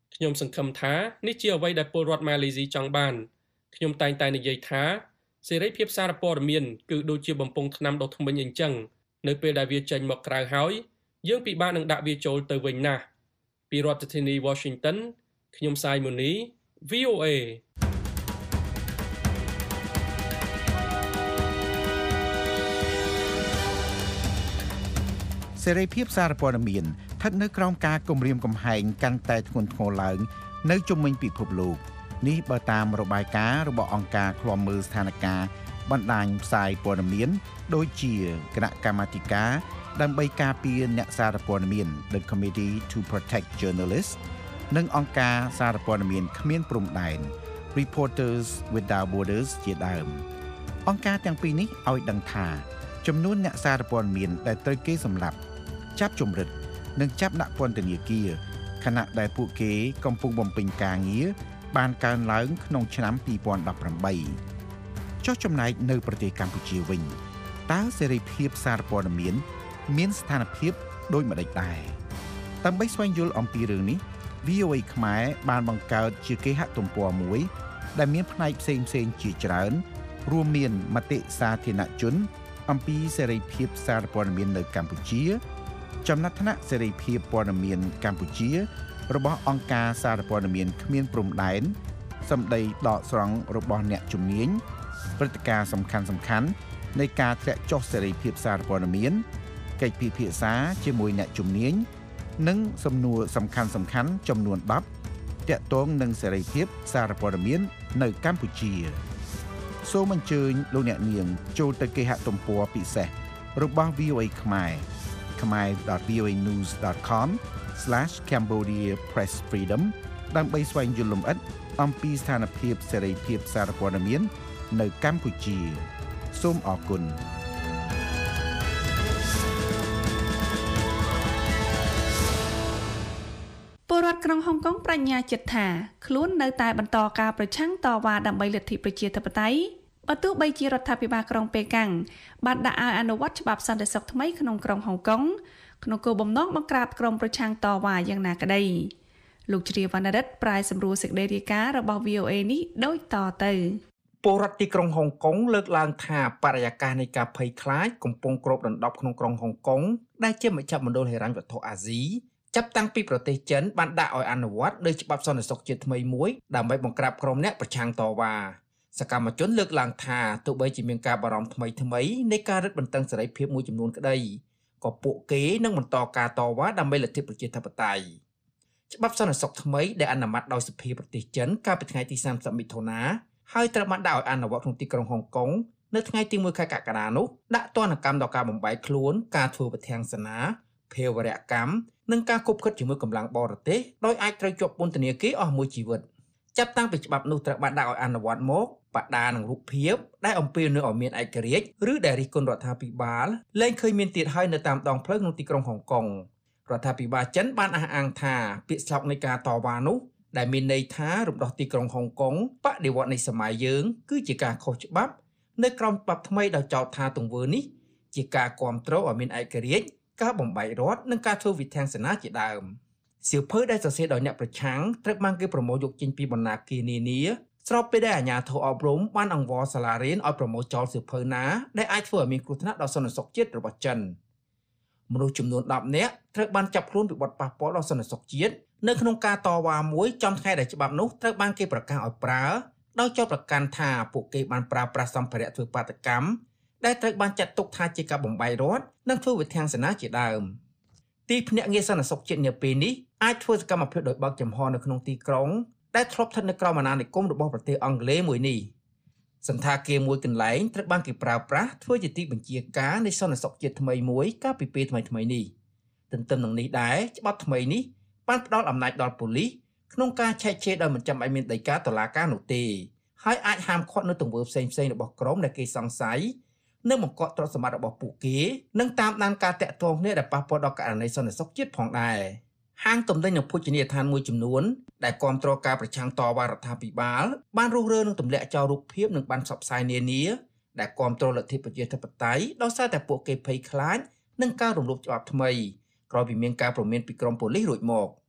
ខ្ញុំសង្ឃឹមថានេះជាអ្វីដែលពលរដ្ឋម៉ាឡេស៊ីចង់បានខ្ញុំតែងតែនិយាយថាសេរីភាពសារព័ត៌មានគឺដូចជាបំពង់ថ្នាំដុសធ្មេញអញ្ចឹងនៅពេលដែលវាចេញមកក្រៅហើយយើងពិបាកនឹងដាក់វាចូលទៅវិញណាស់ពីរដ្ឋធានី Washington ខ្ញុំសាយមូនី V O A សេរីភាពសារព័ត៌មានស្ថិតនៅក្រោមការគំរាមកំហែងកាន់តែធ្ងន់ធ្ងរឡើងនៅជុំវិញពិភពលោកនេះបើតាមរបាយការណ៍របស់អង្គការឃ្លាំមើលស្ថានភាពបណ្ដាញផ្សាយព័ត៌មានដូចជាគណៈកម្មាធិការដើម្បីការពារអ្នកសារព័ត៌មាន The Committee to Protect Journalists និងអង្គការសារព័ត៌មានគ្មានព្រំដែន Reporters Without Borders ជាដើមអង្គការទាំងពីរនេះឲ្យដឹងថាចំនួនអ្នកសារព័ត៌មានដែលត្រូវគេសម្លាប់ចាប់ជំរិតនិងចាប់ដាក់ពន្ធនាគារខណៈដែលពួកគេកំពុងបំពេញការងារបានកើនឡើងក្នុងឆ្នាំពីរពាន់ដប់ប្រាំបីចុះចំណែកនៅប្រទេសកម្ពុជាវិញតើសេរីភាពសារព័ត៌មានមានស្ថានភាពដូចម្តេចដែរដើម្បីស្វែងយល់អំពីរឿងនេះ V O A ខ្មែរបានបង្កើតជាគេហទំព័រមួយដែលមានផ្នែកផ្សេងៗជាច្រើនរួមមានមតិសាធារណជនអំពីសេរីភាពសារព័ត៌មាននៅកម្ពុជាចំណាត់ថ្នាក់សេរីភាពព័ត៌មានកម្ពុជារបស់អង្គការសារព័ត៌មានគ្មានព្រំដែនសម្ដីដកស្រង់របស់អ្នកជំនាញព្រឹត្តិការណ៍សំខាន់សំខាន់នៃការធ្លាក់ចុះសេរីភាពសារព័ត៌មានកិច្ចពិភាក្សាជាមួយអ្នកជំនាញនិងសំណួរសំខាន់សំខាន់ចំនួនដប់ទាក់ទងនឹងសេរីភាពសារព័ត៌មាននៅកម្ពុជាសូមអញ្ជើញលោកអ្នកនាងចូលទៅគេហទំព័រពិសេសរបស់ V O A ខ្មែរ khmer dot v o a news dot com slash cambodia press freedom ដើម្បីស្វែងយល់លម្អិតអំពីស្ថានភាពសេរីភាពសារព័ត៌មាននៅកម្ពុជាសូមអរគុណពលរដ្ឋក្រុងហុងកុងប្រាជ្ញាចិត្តថាខ្លួននៅតែបន្តការប្រឆាំងតវ៉ាដើម្បីលទ្ធិប្រជាធិបតេយ្យបើទោះបីជារដ្ឋាភិបាលក្រុងប៉េកាំងបានដាក់ឲ្យអនុវត្តច្បាប់សន្តិសុខថ្មីក្នុងក្រុងហុងកុងក្នុងគោលបំណងបង្ក្រាបក្រុមប្រឆាំងតវ៉ាយ៉ាងណាក្តីលោកជ្រាវវណ្ណរិទ្ធប្រាយសម្រួលសេចក្តីរាយការណ៍របស់ V O A នេះដូចតទៅពលរដ្ឋទីក្រុងហុងកុងលើកឡើងថាបរិយាកាសនៃការភ័យខ្លាចកំពុងគ្របដណ្ដប់ក្នុងក្រុងហុងកុងដែលជាមជ្ឈមណ្ឌលហិរញ្ញវត្ថុអាស៊ីចាប់តាំងពីប្រទេសចិនបានដាក់ឲ្យអនុវត្តលើច្បាប់សន្តិសុខជាតិថ្មីមួយដើម្បីបង្ក្រាបក្រុមអ្នកប្រឆាំងតវ៉ាសកម្មជនលើកឡើងថាទោះបីជាមានការបារម្ភថ្មីថ្មីនៃការរឹតបន្តឹងសេរីភាពមួយចំនួនក្តីក៏ពួកគេនឹងបន្តការតវ៉ាដើម្បីលទ្ធិប្រជាធិបតេយ្យច្បាប់សន្តិសុខថ្មីដែលអនុម័តដោយសភាប្រទេសចិនកាលពីថ្ងៃទីសាមសិបមិថុនាហើយត្រូវបានដាក់ឲ្យអនុវត្តក្នុងទីក្រុងហុងកុងនៅថ្ងៃទីមួយខែកក្កដានោះដាក់ទណ្ឌកម្មដល់ការបំបែកខ្លួនការធ្វើវិធានសនាភេរវកម្មនិងការគប់ឃុតជាមួយកម្លាំងបរទេសដោយអាចត្រូវជាប់ពន្ធនាគារអស់មួយជីវិតចាប់តាំងពីច្បាប់នោះត្រូវបានដាក់ឲ្យអនុវត្តមកបដានឹងរូបភាពដែលអំពាវនាវឲ្យមានឯករាជ្យឬដែលរិះគន់រដ្ឋាភិបាលលែងឃើញមានទៀតហើយនៅតាមដងផ្លូវក្នុងទីក្រុងហុងកុងរដ្ឋាភិបាលចិនបានអះអាងថាពាក្យស្លោកនៃការតវ៉ានោះដែលមានន័យថារំដោះទីក្រុងហុងកុងបដិវត្តនៃសម័យយើងគឺជាការខុសច្បាប់នៅក្រោមច្បាប់ថ្មីដោយចោទថាទង្វើនេះជាការគាំទ្រឲ្យមានឯករាជ្យការបំបែករដ្ឋនិងការធ្វើវិធានសនាជាដើមសៀវភៅដែលសរសេរដោយអ្នកប្រឆាំងត្រូវបានគេប្រមូលយកចេញពីបណ្ណាគារនានាស្របពេលដែលអាជ្ញាធរអប់រំបានអង្វរសាលារៀនឲ្យប្រមូលចោលសៀវភៅណាដែលអាចធ្វើឲ្យមានគ្រោះថ្នាក់ដល់សន្តិសុខជាតិរបស់ចិនមនុស្សចំនួនដប់នាក់ត្រូវបានចាប់ខ្លួនពីបទប៉ះពាល់ដល់សន្តិសុខជាតិនៅក្នុងការតវ៉ាមួយចំថ្ងៃដែលច្បាប់នោះត្រូវបានគេប្រកាសឲ្យប្រើដោយចោទប្រកាន់ថាពួកគេបានប្រើប្រាស់សម្ភារៈធ្វើបាតកម្មដែលត្រូវបានចាត់ទុកថាជាការបំបែករដ្ឋនិងធ្វើវិធានសនាជាដើមទីភ្នាក់ងារសន្តិសុខជាតិនាពេលនេះអាចធ្វើសកម្មភាពដោយបើកចំហនៅក្នុងទីក្រុងដែលធ្លាប់ស្ថិតនៅក្រោមអាណានិគមរបស់ប្រទេសអង់គ្លេសមួយនេះសន្តាគារមួយកន្លែងត្រូវបានគេប្រើប្រាស់ធ្វើជាទីបញ្ជាការនៃសន្តិសុខជាតិថ្មីមួយកាលពីពេលថ្មីថ្មីនេះទន្ទឹមនឹងនេះដែរច្បាប់ថ្មីនេះបានផ្ដល់អំណាចដល់ប៉ូលីសក្នុងការឆែកឆេរដោយមិនចាំបាច់មានដីកាតុលាការនោះទេហើយអាចហាមឃាត់នៅទង្វើផ្សេងៗរបស់ក្រុមដែលគេសង្ស័យនិងបង្កក់ទ្រព្យសម្បត្តិរបស់ពួកគេនិងតាមដានការតាក់ទងគ្នាដែលប៉ះពាល់ដល់ករណីសន្តិសុខជាតិផងដែរហាងទំនិញនិងភោជនីយដ្ឋានមួយចំនួនដែលគាំទ្រការប្រឆាំងតវ៉ារដ្ឋាភិបាលបានរុះរើនឹងទម្លាក់ចោលរូបភាពនិងបានផ្សព្វផ្សាយនានាដែលគាំទ្រលទ្ធិប្រជាធិបតេយ្យដោយសារតែពួកគេភ័យខ្លាចនឹងការរំលោភច្បាប់ថ្មីក្រោយពីមានការព្រមានពីក្រមប៉ូលីសរួចមក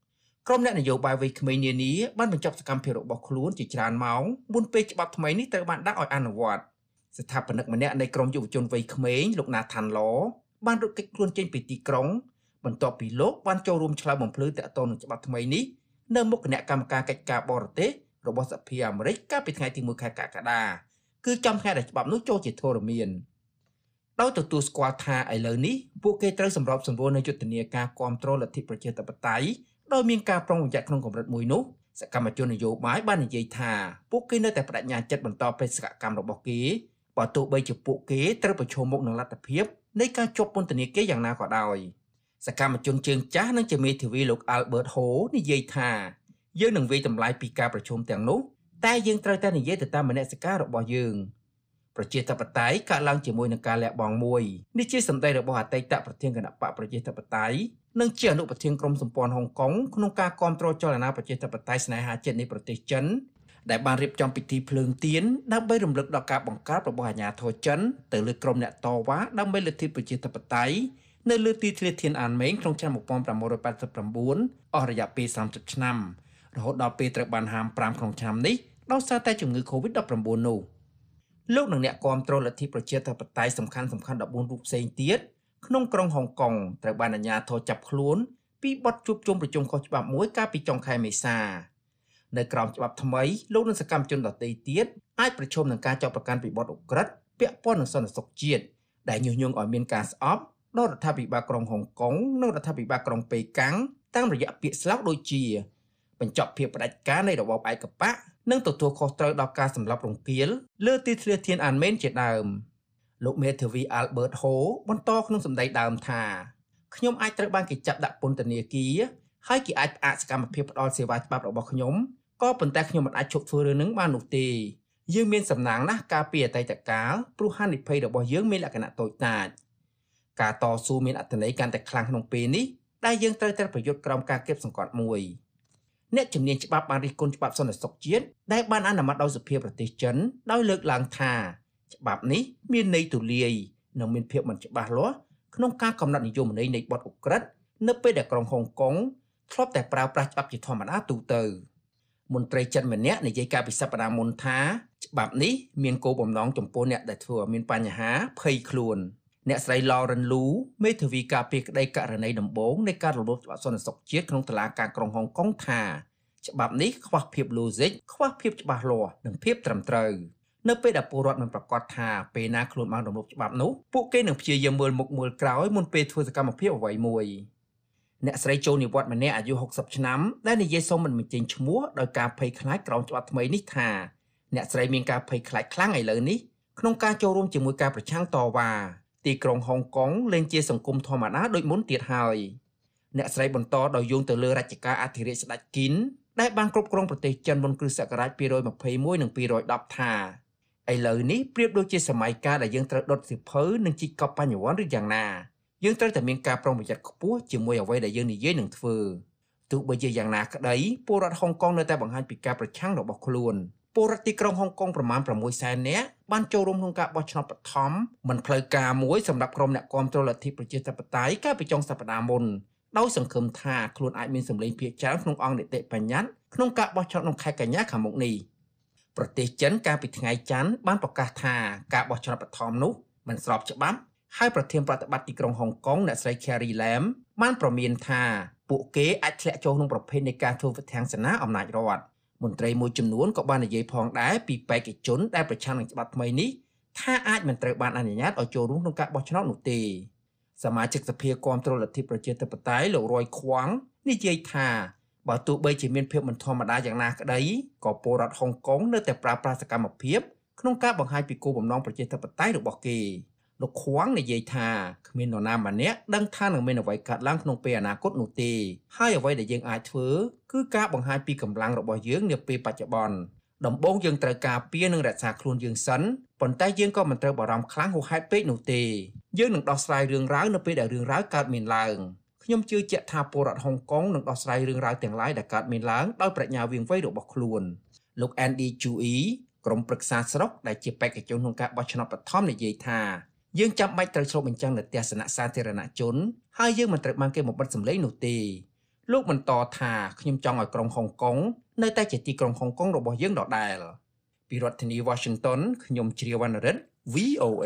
ក្រុមអ្នកនយោបាយវ័យក្មេងនានាបានបញ្ចប់សកម្មភាពរបស់ខ្លួនជាច្រើនម៉ោងមុនពេលច្បាប់ថ្មីនេះត្រូវបានដាក់ឲ្យអនុវត្តស្ថាបនិកម្នាក់នៃក្រុមយុវជនវ័យក្មេងលោកណាថាន់ឡបានរត់គេចខ្លួនចេញពីទីក្រុងបន្ទាប់ពីលោកបានចូលរួមឆ្លើយបំភ្លឺទាក់ទងនឹងច្បាប់ថ្មីនេះនៅមុខគណៈកម្មការកិច្ចការបរទេសរបស់សហភាពអាមេរិកកាលពីថ្ងៃទីមួយខែកក្កដាគឺចំថ្ងៃដែលច្បាប់នោះចូលជាធរមានដោយទទួលស្គាល់ថាឥឡូវនេះពួកគេត្រូវសម្របសម្រួលនៅយុទ្ធនាការគាំទ្រលទ្ធិប្រជាធិបតេយ្យដោយមានការប្រុងប្រយ័ត្នក្នុងកម្រិតមួយនោះសកម្មជននយោបាយបាននិយាយថាពួកគេនៅតែបដិញ្ញាចិត្តបន្តបេសកកម្មរបស់គេបើទោះបីជាពួកគេត្រូវប្រឈមមុខនឹងលទ្ធភាពនៃការជាប់ពន្ធនាគារយ៉ាងណាក៏ដោយសកម្មជនជើងចាស់និងជាមេធាវីលោក Albert Ho និយាយថាយើងនឹងវិយតម្លៃពីការប្រជុំទាំងនោះតែយើងត្រូវតែនិយាយទៅតាមមនសិការរបស់យើងប្រជាធិបតេយ្យកើតឡើងជាមួយនឹងការលះបង់មួយនេះជាសម្ដីរបស់អតីតប្រធានគណៈបកប្រជាធិបតេយ្យនិងជាអនុប្រធានក្រុមសម្ព័ន្ធហុងកុងក្នុងការគាំទ្រចលនាប្រជាធិបតេយ្យស្នេហាជាតិនៃប្រទេសចិនដែលបានរៀបចំពិធីភ្លើងទៀនដើម្បីរំលឹកដល់ការបង្កើតរបស់អាញាធរចិនទៅលើក្រុមអ្នកតវ៉ាដើម្បីលទ្ធិប្រជាធិបតេយ្យនៅលើទីធ្លាធានអានម៉េងក្នុងឆ្នាំmột nghìn tám trăm tám mươi chínអស់រយៈពេលសាមសិបឆ្នាំរហូតដល់ពេលត្រូវបានហាមប្រាមក្នុងឆ្នាំនេះដោយសារតែជំងឺ កូវីដ -19 នោះលោកនិងអ្នកគាំទ្រលទ្ធិប្រជាធិបតេយ្យសំខាន់សំខាន់ដប់បួនរូបផ្សេងទៀតក្នុងក្រុងហុងកុងត្រូវបានអាជ្ញាធរចាប់ខ្លួនពីបទជួបជុំប្រជុំខុសច្បាប់មួយកាលពីចុងខែមេសានៅក្រោមច្បាប់ថ្មីលោកនិងសកម្មជនដទៃទៀតអាចប្រឈមនឹងការចោទប្រកាន់ពីបទឧក្រិដ្ឋពាក់ព័ន្ធនឹងសន្តិសុខជាតិដែលញុះញង់ឲ្យមានការស្អប់ដល់រដ្ឋាភិបាលក្រុងហុងកុងនិងរដ្ឋាភិបាលក្រុងប៉េកាំងតាមរយៈពាក្យស្លោកដូចជាបញ្ចប់ភាពផ្ដាច់ការនៃរបបឯកបកនិងទទួលខុសត្រូវដល់ការសម្លាប់រង្គាលលើទីធ្លាធានអានម៉េនជាដើមលោកមេធាវី Albert Ho បន្តក្នុងសម្ដីដើមថាខ្ញុំអាចត្រូវបានគេចាប់ដាក់ពន្ធនាគារហើយគេអាចផ្អាកសកម្មភាពផ្ដល់សេវាច្បាប់របស់ខ្ញុំក៏ប៉ុន្តែខ្ញុំមិនអាចឈប់ធ្វើរឿងនឹងបាននោះទេយើងមានសំណាងណាស់កាលពីអតីតកាលព្រោះហានិភ័យរបស់យើងមានលក្ខណៈតូចតាចការតស៊ូមានអត្ថន័យកាន់តែខ្លាំងក្នុងពេលនេះដែលយើងត្រូវតែប្រយុទ្ធក្រោមការគៀបសង្កត់មួយអ្នកជំនាញច្បាប់បានរិះគន់ច្បាប់សន្តិសុខជាតិដែលបានអនុម័តដោយសភាប្រទេសចិនដោយលើកឡើងថាច្បាប់នេះមានន័យទូលាយនិងមានភាពមិនច្បាស់លាស់ក្នុងការកំណត់និយមន័យនៃបទឧក្រិដ្ឋនៅពេលដែលក្រុងហុងកុងធ្លាប់តែប្រើប្រាស់ច្បាប់ជាធម្មតាទូទៅមន្ត្រីចិនម្នាក់និយាយកាលពីសប្តាហ៍មុនថាច្បាប់នេះមានគោលបំណងចំពោះអ្នកដែលធ្វើឲ្យមានបញ្ហាភ័យខ្លួនអ្នកស្រី Lauren Lu មេធាវីការពារក្តីករណីដំបូងនៃការរំលោភច្បាប់សន្តិសុខជាតិក្នុងតុលាការក្រុងហុងកុងថាច្បាប់នេះខ្វះភាព logic ខ្វះភាពច្បាស់លាស់និងភាពត្រឹមត្រូវនៅពេលដែលពលរដ្ឋមិនប្រកាសថាពេលណាខ្លួនបានរំលោភច្បាប់នោះពួកគេនឹងព្យាយាមមើលមុខមើលក្រោយមុនពេលធ្វើសកម្មភាពអ្វីមួយអ្នកស្រីចូលនិវត្តន៍ម្នាក់អាយុហុកសិបឆ្នាំដែលនិយាយសូមមិនបញ្ចេញឈ្មោះដោយការភ័យខ្លាចក្រោមច្បាប់ថ្មីនេះថាអ្នកស្រីមានការភ័យខ្លាចខ្លាំងឥឡូវនេះក្នុងការចូលរួមជាមួយការប្រឆាំងតវ៉ាទីក្រុងហុងកុងលែងជាសង្គមធម្មតាដូចមុនទៀតហើយអ្នកស្រីបន្តដោយយោងទៅលើរជ្ជកាលអធិរាជស្ដេចគីនដែលបានគ្រប់គ្រងប្រទេសចិនមុនគ្រិស្តសករាជពីររយម្ភៃមួយនិងពីររយដប់ថាឥឡូវនេះប្រៀបដូចជាសម័យកាលដែលយើងត្រូវដុតសៀវភៅនិងជីកកប់បញ្ញវន្តឬយ៉ាងណាយើងត្រូវតែមានការប្រុងប្រយ័ត្នខ្ពស់ជាមួយអ្វីដែលយើងនិយាយនឹងធ្វើទោះបីជាយ៉ាងណាក្តីពលរដ្ឋហុងកុងនៅតែបង្ហាញពីការប្រឆាំងរបស់ខ្លួនពលរដ្ឋទីក្រុងហុងកុងប្រមាណប្រាំមួយសែននាក់បានចូលរួមក្នុងការបោះឆ្នោតបឋមមិនផ្លូវការមួយសម្រាប់ក្រុមអ្នកគាំទ្រលទ្ធិប្រជាធិបតេយ្យកាលពីចុងសប្តាហ៍មុនដោយសង្ឃឹមថាខ្លួនអាចមានសម្លេងភាគច្រើនក្នុងអង្គនីតិបញ្ញត្តិក្នុងការបោះឆ្នោតក្នុងខែកញ្ញាខាងមុខនេះប្រទេសចិនកាលពីថ្ងៃច័ន្ទបានប្រកាសថាការបោះឆ្នោតបឋមនោះមិនស្របច្បាប់ហើយប្រធានប្រតិបត្តិទីក្រុងហុងកុងអ្នកស្រី Carrie Lam បានប្រមានថាពួកគេអាចធ្លាក់ចូលក្នុងប្រភេទនៃការធ្វើវិធានសេនាអំណាចរដ្ឋមន្ត្រីមួយចំនួនក៏បាននិយាយផងដែរពីបេក្ខជនដែលប្រឆាំងនឹងច្បាប់ថ្មីនេះថាអាចមិនត្រូវបានអនុញ្ញាតឲ្យចូលរួមក្នុងការបោះឆ្នោតនោះទេសមាជិកសភាគាំទ្រលទ្ធិប្រជាធិបតេយ្យលោករយខ្វាំងនិយាយថាបើទោះបីជាមានភាពមិនធម្មតាយ៉ាងណាក្តីក៏ពលរដ្ឋហុងកុងនៅតែប្រើប្រាស់សកម្មភាពក្នុងការបង្ហាញពីគោលបំណងប្រជាធិបតេយ្យរបស់គេលោកខ្វាំងនិយាយថាគ្មាននរណាម្នាក់ដឹងថានឹងមានអ្វីកើតឡើងក្នុងពេលអនាគតនោះទេហើយអ្វីដែលយើងអាចធ្វើគឺការបង្ហាញពីកម្លាំងរបស់យើងនាពេលបច្ចុប្បន្នដំបូងយើងត្រូវការពារនិងរក្សាខ្លួនយើងសិនប៉ុន្តែយើងក៏មិនត្រូវបារម្ភខ្លាំងហួសហេតុពេកនោះទេយើងនឹងដោះស្រាយរឿងរ៉ាវនៅពេលដែលរឿងរ៉ាវកើតមានឡើងខ្ញុំជឿជាក់ថាពលរដ្ឋហុងកុងនឹងដោះស្រាយរឿងរ៉ាវទាំងឡាយដែលកើតមានឡើងដោយប្រាជ្ញាវាងវៃរបស់ខ្លួនលោក Andy Chui ក្រុមប្រឹក្សាស្រុកដែលជាបេក្ខជនក្នុងការបោះឆ្នោតបឋមនិយាយថាយើងចាំបាច់ត្រូវឆ្លុះបញ្ចាំងនៅទស្សនៈសាធារណជនហើយយើងមិនត្រូវបានគេបំបិទសម្លេងនោះទេលោកបន្តថាខ្ញុំចង់ឲ្យក្រុងហុងកុងនៅតែជាទីក្រុងហុងកុងរបស់យើងដដែលពីរដ្ឋធានី Washington ខ្ញុំជ្រាវវណ្ណរិទ្ធ V O A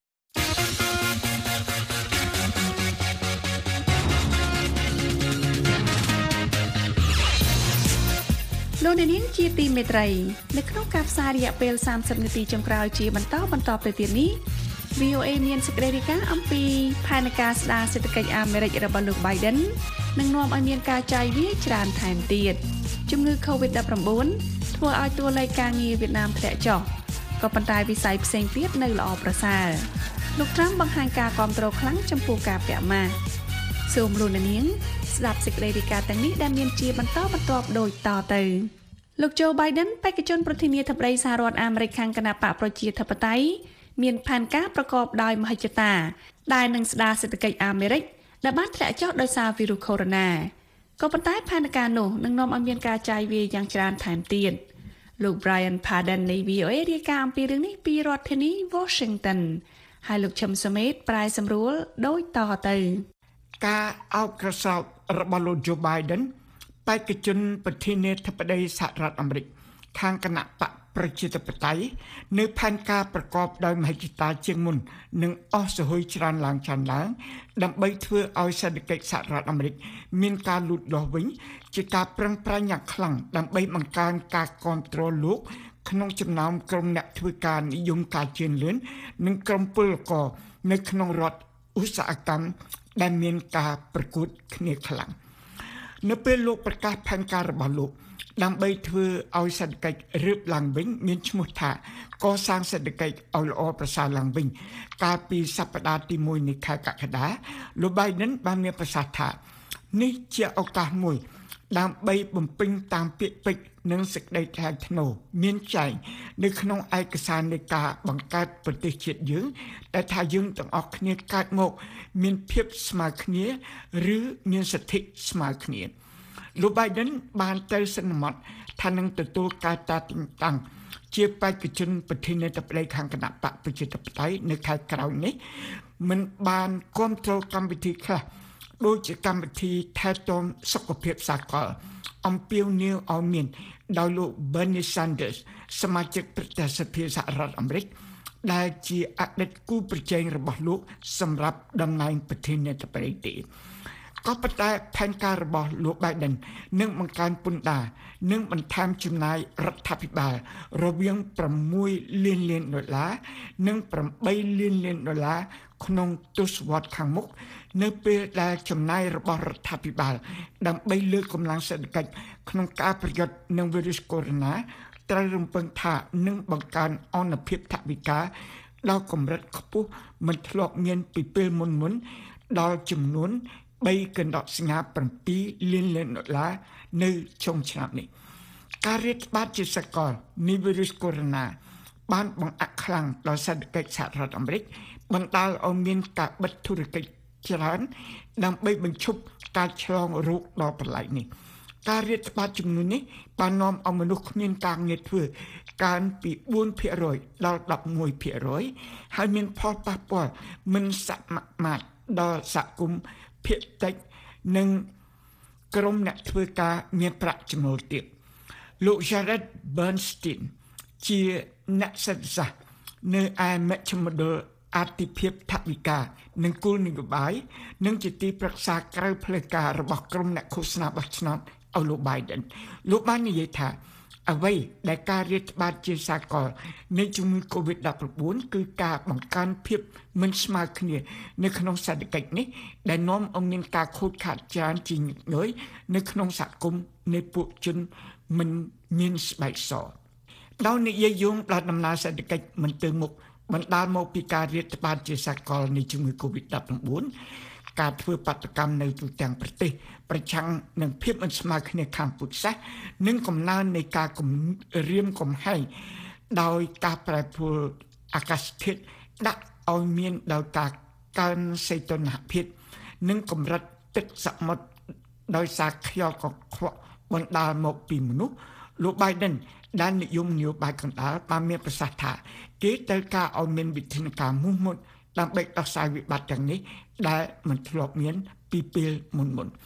លោកនាងជាទីមេត្រីនៅក្នុងការផ្សាយរយៈពេលសាមសិបនាទីចុងក្រោយជាបន្តបន្តទៅទៀតនេះ V O A មានសេចក្តីរាយការណ៍អំពីផែនការស្ដារសេដ្ឋកិច្ចអាមេរិករបស់លោក Biden នឹងនាំឲ្យមានការចាយវាយច្រើនថែមទៀតជំងឺ កូវីដ -ដប់ប្រាំបួន ធ្វើឲ្យតួលេខការងារវៀតណាមធ្លាក់ចុះក៏ប៉ុន្តែវិស័យផ្សេងទៀតនៅល្អប្រសើរលោក Trump បង្ហាញការគាំទ្រខ្លាំងចំពោះការពាក់ម៉ាស់សូមលោកនាងស្ដាប់សេចក្តីរាយការណ៍ទាំងនេះដែលមានជាបន្តបន្ទាប់ដូចតទៅលោក Joe Biden បេក្ខជនប្រធានាធិបតីសហរដ្ឋអាមេរិកខាងគណបកប្រជាធិបតេយ្យមានផែនការប្រកបដោយមហិច្ឆតាដែលនឹងស្ដារសេដ្ឋកិច្ចអាមេរិកដែលបានធ្លាក់ចុះដោយសារវីរុសកូវីដ -ក៏ប៉ុន្តែផែនការនោះនឹងនាំឲ្យមានការចាយវាយយ៉ាងច្រើនថែមទៀតលោក Brian Padden នៃ V O A រាយការណ៍អំពីរឿងនេះពីរដ្ឋធានី Washington ហើយលោកឈឹមសមេតប្រែសម្រួលដូចតទៅការអោបក្រសោបរបស់លោក Joe Biden បេក្ខជនប្រធានាធិបតីសហរដ្ឋអាមេរិកខាងគណបកប្រជាធិបតេយ្យនៅផែនការប្រកបដោយមហិច្ឆតាជាងមុននឹងអស់សហុយច្រើនឡើងច្រើនឡើងដើម្បីធ្វើឲ្យសេដ្ឋកិច្ចសហរដ្ឋអាមេរិកមានការលូតលាស់វិញជាការប្រឹងប្រែងយ៉ាងខ្លាំងដើម្បីបង្កើនការគាំទ្រលោកក្នុងចំណោមក្រុមអ្នកធ្វើការនិយមការជឿនលឿននិងក្រុមពលករនៅក្នុងរដ្ឋឧស្សាហកម្មដែលមានការប្រកួតគ្នាខ្លាំងនៅពេលលោកប្រកាសផែនការរបស់លោកដើម្បីធ្វើឲ្យសេដ្ឋកិច្ចរើបឡើងវិញមានឈ្មោះថាកសាងសេដ្ឋកិច្ចឲ្យល្អប្រសើរឡើងវិញកាលពីសប្តាហ៍ទីមួយនៃខែកក្កដាលោក Biden បានមានប្រសាសន៍ថានេះជាឱកាសមួយដើម្បីបំពេញតាមពាក្យពេចន៍និងសេចក្តីថ្លៃថ្នូរមានចែងនៅក្នុងឯកសារនៃការបង្កើតប្រទេសជាតិយើងដែលថាយើងទាំងអស់គ្នាកើតមកមានភាពស្មើគ្នាឬមានសិទ្ធិស្មើគ្នាលោក Biden បានទៅសន្មតថានឹងទទួលការតាំងតាំងជាបេក្ខជនប្រធានាធិបតីខាងគណបកប្រជាធិបតេយ្យនៅខែក្រោយនេះមិនបានគាំទ្រកម្មវិធីខ្លះដូចជាកម្មវិធីថែទាំសុខភាពសាកលអំពាវនាវឲ្យមានដោយលោក Bernie Sanders សមាជិកប្រតិសភាសហរដ្ឋអាមេរិកដែលជាអតីតគូប្រជែងរបស់លោកសម្រាប់តំណែងប្រធានាធិបតីទេក៏ប៉ុន្តែផែនការរបស់លោក Biden នឹងបង្កើនពន្ធដារនិងបន្ថែមចំណាយរដ្ឋាភិបាលរវាងប្រាំមួយលានលានដុល្លារនិងប្រាំបីលានលានដុល្លារក្នុងទសវត្សរ៍ខាងមុខនៅពេលដែលចំណាយរបស់រដ្ឋាភិបាលដើម្បីលើកកម្លាំងសេដ្ឋកិច្ចក្នុងការប្រយុទ្ធនឹងវីរុសកូវីដ -ត្រូវរំពឹងថានឹងបង្កើនអនុភាពថវិកាដល់កម្រិតខ្ពស់មិនធ្លាប់មានពីពេលមុនមុនដល់ចំនួនបីកណ្ដកស្ងាប្រាំពីរលានលានដុល្លារនៅចុងឆ្នាំនេះការរាតត្បាតជាសកលនៃវីរុសកូវីដ -បានបង្អាក់ខ្លាំងដល់សេដ្ឋកិច្ចសហរដ្ឋអាមេរិកបណ្ដាលឲ្យមានការបិទធុរកិច្ចច្រើនដើម្បីបញ្ឈប់ការឆ្លងរោគដ៏ប្រឡាយនេះការរាតត្បាតជំងឺនេះបាននាំឲ្យមនុស្សគ្មានការងារធ្វើកើនពីបួនភាគរយដល់ដប់មួយភាគរយហើយមានផលប៉ះពាល់មិនសមមាត្រដល់សហគមន៍ភាគតិចនិងក្រុមអ្នកធ្វើការមានប្រាក់ចំណូលទាបលោក Jared Bernstein ជាអ្នកសិក្សាសាស្ត្រនៅឯមជ្ឈមណ្ឌលអាទិភាពថវិកានិងគោលនយោបាយនិងជាទីប្រឹក្សាក្រៅផ្លូវការរបស់ក្រុមអ្នកឃោសនាបោះឆ្នោតឲ្យលោក Biden លោកបាននិយាយថាអ្វីដែលការរាតត្បាតជាសាកលនៃជំងឺ កូវីដ -ដប់ប្រាំបួន គឺការបង្កើនភាពមិនស្មើគ្នានៅក្នុងសេដ្ឋកិច្ចនេះដែលនាំឲ្យមានការខូចខាតច្រើនជាញឹកញយនៅក្នុងសហគមន៍នៃពួកជនមិនមានស្បែកសដោយនិយាយយោងដល់ដំណើរសេដ្ឋកិច្ចមិនទៅមុខបណ្ដាលមកពីការរាតត្បាតជាសាកលនៃជំងឺ កូវីដ -ដប់ប្រាំបួន ការធ្វើបាតុកម្មនៅទូទាំងប្រទេសប្រឆាំងនឹងភាពមិនស្មើគ្នាខាងពុទ្ធសាសន៍និងកំណើននៃការគំរាមកំហែងដោយការប្រែប្រួលអាកាសធាតុដាក់ឲ្យមានដោយការកើនសីតុណ្ហភាពនិងកម្រិតទឹកសមុទ្រដោយសារខ្យល់កខ្វក់បណ្ដាលមកពីមនុស្សលោក Biden ដែលនិយមនយោបាយកណ្ដាលបានមានប្រសាសន៍ថាគេត្រូវការឲ្យមានវិធានការមូលមុតដើម្បីដោះស្រាយវិបត្តិទាំងនេះដែលមិនធ្លាប់មានពីពេលមុនមុន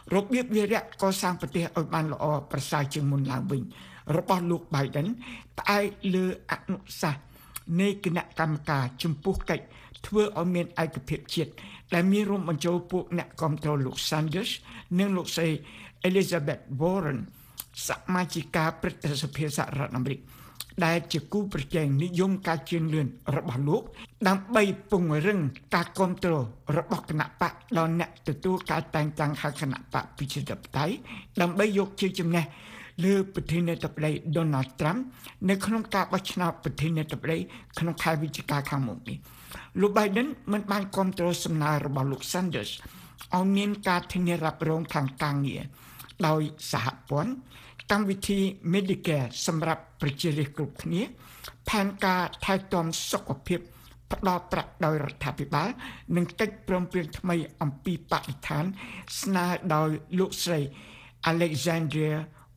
របៀបវារៈកសាងប្រទេសឲ្យបានល្អប្រសើរជាងមុនឡើងវិញរបស់លោក Biden ផ្អែកលើអនុសាសន៍នៃគណៈកម្មការចំពោះកិច្ចធ្វើឲ្យមានឯកភាពជាតិដែលមានរួមបញ្ចូលពួកអ្នកគាំទ្រលោក Sanders និងលោកស្រី Elizabeth Warren សមាជិកាព្រឹទ្ធសភាសហរដ្ឋអាមេរិកដែលជាគូប្រជែងនិយមការជឿនលឿនរបស់លោកដើម្បីពង្រឹងការគ្រប់គ្រងរបស់គណៈបកដល់អ្នកទទួលការតែងតាំងហៅគណៈបកប្រជាធិបតេយ្យដើម្បីយកជ័យជំនះលើប្រធានាធិបតី Donald Trump នៅក្នុងការបោះឆ្នោតប្រធានាធិបតីក្នុងខែវិច្ឆិកាខាងមុខនេះលោក Biden មិនបានគ្រប់គ្រងសំណើរបស់លោក Sanders ឲ្យមានការធានារ៉ាប់រងខាងការងារដោយសហព័ន្ធកម្មវិធី Medicare សម្រាប់ប្រជារាស្ត្រគ្រប់គ្នាផែនការថែទាំសុខភាពផ្ដល់ប្រាក់ដោយរដ្ឋាភិបាលនិងកិច្ចព្រមព្រៀងថ្មីអំពីបរិស្ថានស្នើដោយលោកស្រី Alexandria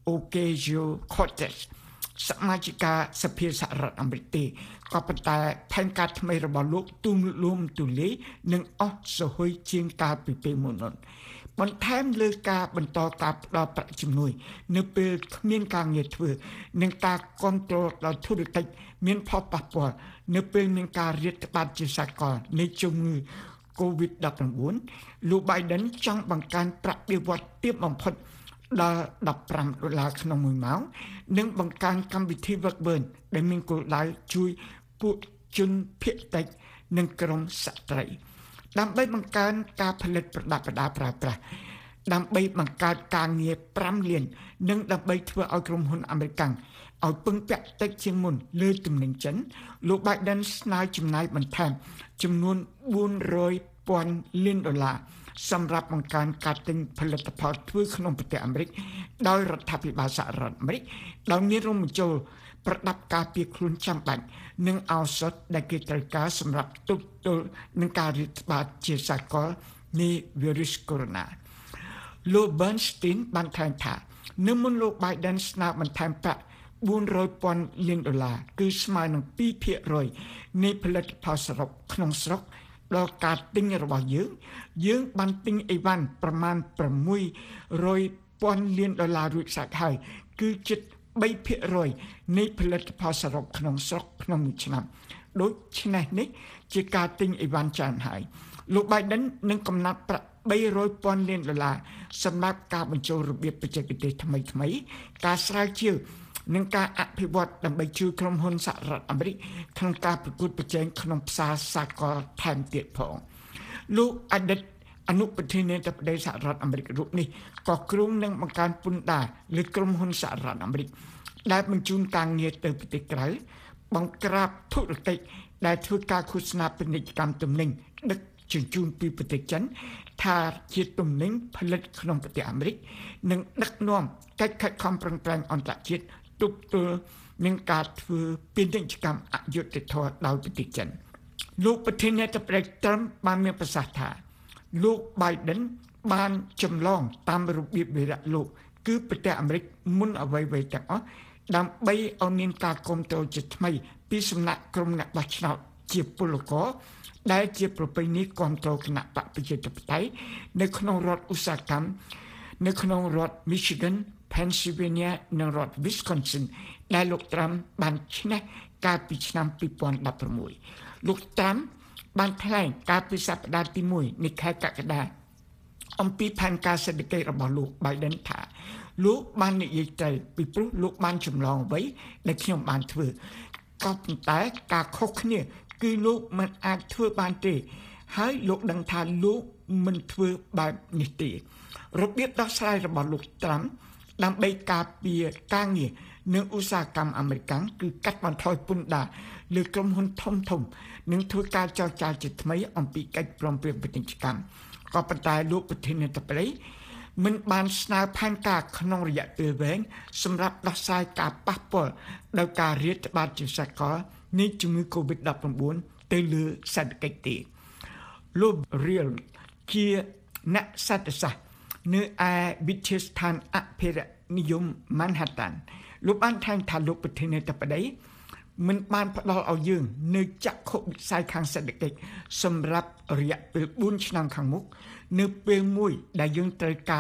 Ocasio-Cortez សមាជិកាសភាសហរដ្ឋអាមេរិកទេក៏ប៉ុន្តែផែនការថ្មីរបស់លោកទូលំទូលាយនិងអស់សហុយជាងកាលពីពេលមុននោះបន្ថែមលើការបន្តការផ្ដល់ប្រាក់ជំនួយនៅពេលគ្មានការងារធ្វើនិងការគ្រប់គ្រងដល់ធុរកិច្ចមានផលប៉ះពាល់នៅពេលមានការរាតត្បាតជាសកលនៃជំងឺ កូវីដ ដប់ប្រាំបួន លោក Biden ចង់បង្កើនប្រាក់បៀវត្សទាបបំផុតដល់ដប់ប្រាំដុល្លារក្នុងមួយម៉ោងនិងបង្កើនកម្មវិធី Work Burn ដែលមានគោលដៅជួយពួកជនភៀសតិចនិងក្រុមស្ត្រីដើម្បីបង្កើនការផលិតប្រដាប់ប្រដាប្រើប្រាស់ដើម្បីបង្កើតការងារប្រាំលាននិងដើម្បីធ្វើឲ្យក្រុមហ៊ុនអាមេរិកឲ្យពឹងពាក់តិចជាងមុនលើទំនិញចិនលោក Biden ស្នើចំណាយបន្ថែមចំនួនបួនរយពាន់លានដុល្លារសម្រាប់បង្កើនការទិញផលិតផលធ្វើក្នុងប្រទេសអាមេរិកដោយរដ្ឋាភិបាលសហរដ្ឋអាមេរិកដោយមានរួមបញ្ចូលប្រដាប់ការពារខ្លួនចាំបាច់និងឱសថដែលគេត្រូវការសម្រាប់ទប់ទល់នឹងការរាតត្បាតជាសកលនៃវីរុសកូវីដ លោក Bernstein បានថ្លែងថានៅមុនលោក Biden ស្នើបន្ថែមប្រាក់បួនរយពាន់លានដុល្លារគឺស្មើនឹង ពីរភាគរយ នៃផលិតផលសរុបក្នុងស្រុកដល់ការទិញរបស់យើងយើងបានទិញអីវ៉ាន់ប្រមាណប្រាំមួយរយពាន់លានដុល្លាររួចស្រេចហើយគឺជិតបីភាគរយ នៃផលិតផលសរុបក្នុងស្រុកក្នុងមួយឆ្នាំដូច្នេះនេះជាការទិញអីវ៉ាន់ច្រើនហើយលោក Biden នឹងកំណត់ប្រាក់បីរយពាន់លានដុល្លារសម្រាប់ការបញ្ចូលរបៀបបច្ចេកទេសថ្មីៗការស្រាវជ្រាវនិងការអភិវឌ្ឍដើម្បីជួយក្រុមហ៊ុនសហរដ្ឋអាមេរិកក្នុងការប្រកួតប្រជែងក្នុងផ្សារសកលថែមទៀតផងលោកអតីតអនុប្រធានាធិបតីសហរដ្ឋអាមេរិករូបនេះក៏គ្រោងនឹងបង្កើនពន្ធដារលើក្រុមហ៊ុនសហរដ្ឋអាមេរិកដែលបញ្ជូនការងារទៅប្រទេសក្រៅបង្ក្រាបធុរកិច្ចដែលធ្វើការឃោសនាពាណិជ្ជកម្មទំនិញដឹកជញ្ជូនពីប្រទេសចិនថាជាទំនិញផលិតក្នុងប្រទេសអាមេរិកនិងដឹកនាំកិច្ចខិតខំប្រឹងប្រែងអន្តរជាតិទប់ទល់នឹងការធ្វើពាណិជ្ជកម្មអយុត្តិធម៌ដោយប្រទេសចិនលោកប្រធានាធិបតី Trump បានមានប្រសាសន៍ថាលោក Biden បានចម្លងតាមរបៀបវិរៈលោកគឺប្រទេសអាមេរិកមុនអ្វីៗទាំងអស់ដើម្បីឲ្យមានការគ្រប់គ្រងជាថ្មីពីសំណាក់ក្រុមអ្នកបោះឆ្នោតជាពលករដែលជាប្រពៃណីគ្រប់គ្រងគណៈបកប្រជាធិបតេយ្យនៅក្នុងរដ្ឋឧស្សាហកម្មនៅក្នុងរដ្ឋ Michigan Pennsylvania និងរដ្ឋ Wisconsin ដែលលោក Trump បានឈ្នះកាលពីឆ្នាំពីរពាន់ដប់ប្រាំមួយ លោក Trump បានថ្លែងកាលពីសប្តាហ៍ទីមួយនៃខែកក្កដាអំពីផែនការសេដ្ឋកិច្ចរបស់លោក Biden ថាលោកបាននិយាយទៅពីព្រោះលោកបានចម្លងអ្វីដែលខ្ញុំបានធ្វើក៏ប៉ុន្តែការខុសគ្នាគឺលោកមិនអាចធ្វើបានទេហើយលោកដឹងថាលោកមិនធ្វើបែបនេះទេរបៀបដោះស្រាយរបស់លោក Trump ដើម្បីការពារការងារនៅឧស្សាហកម្មអាមេរិកគឺកាត់បន្ថយពន្ធដារលើក្រុមហ៊ុនធំធំនិងធ្វើការចរចាជាថ្មីអំពីកិច្ចព្រមព្រៀងពាណិជ្ជកម្មក៏ប៉ុន្តែលោកប្រធានាធិបតីមិនបានស្នើផែនការក្នុងរយៈពេលវែងសម្រាប់ដោះស្រាយការប៉ះពាល់ដោយការរាតត្បាតជាសកលនៃជំងឺ កូវីដ ដប់ប្រាំបួន ទៅលើសេដ្ឋកិច្ចទេលោក Real ជាអ្នកសេដ្ឋសាស្ត្រនៅឯវិទ្យាស្ថានអភិរក្សនិយម Manhattan លោកបានថ្លែងថាលោកប្រធានាធិបតីមិនបានផ្ដល់ឲ្យយើងនៅចក្ខុវិស័យខាងសេដ្ឋកិច្ចសម្រាប់រយៈពេលបួនឆ្នាំខាងមុខនៅពេលមួយដែលយើងត្រូវការ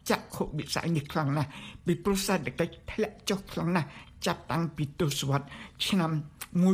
ចក្ខុវិស័យនេះខ្លាំងណាស់ពីព្រោះសេដ្ឋកិច្ចធ្លាក់ចុះខ្លាំងណាស់ចាប់តាំងពីទសវត្សរ៍ឆ្នាំnineteen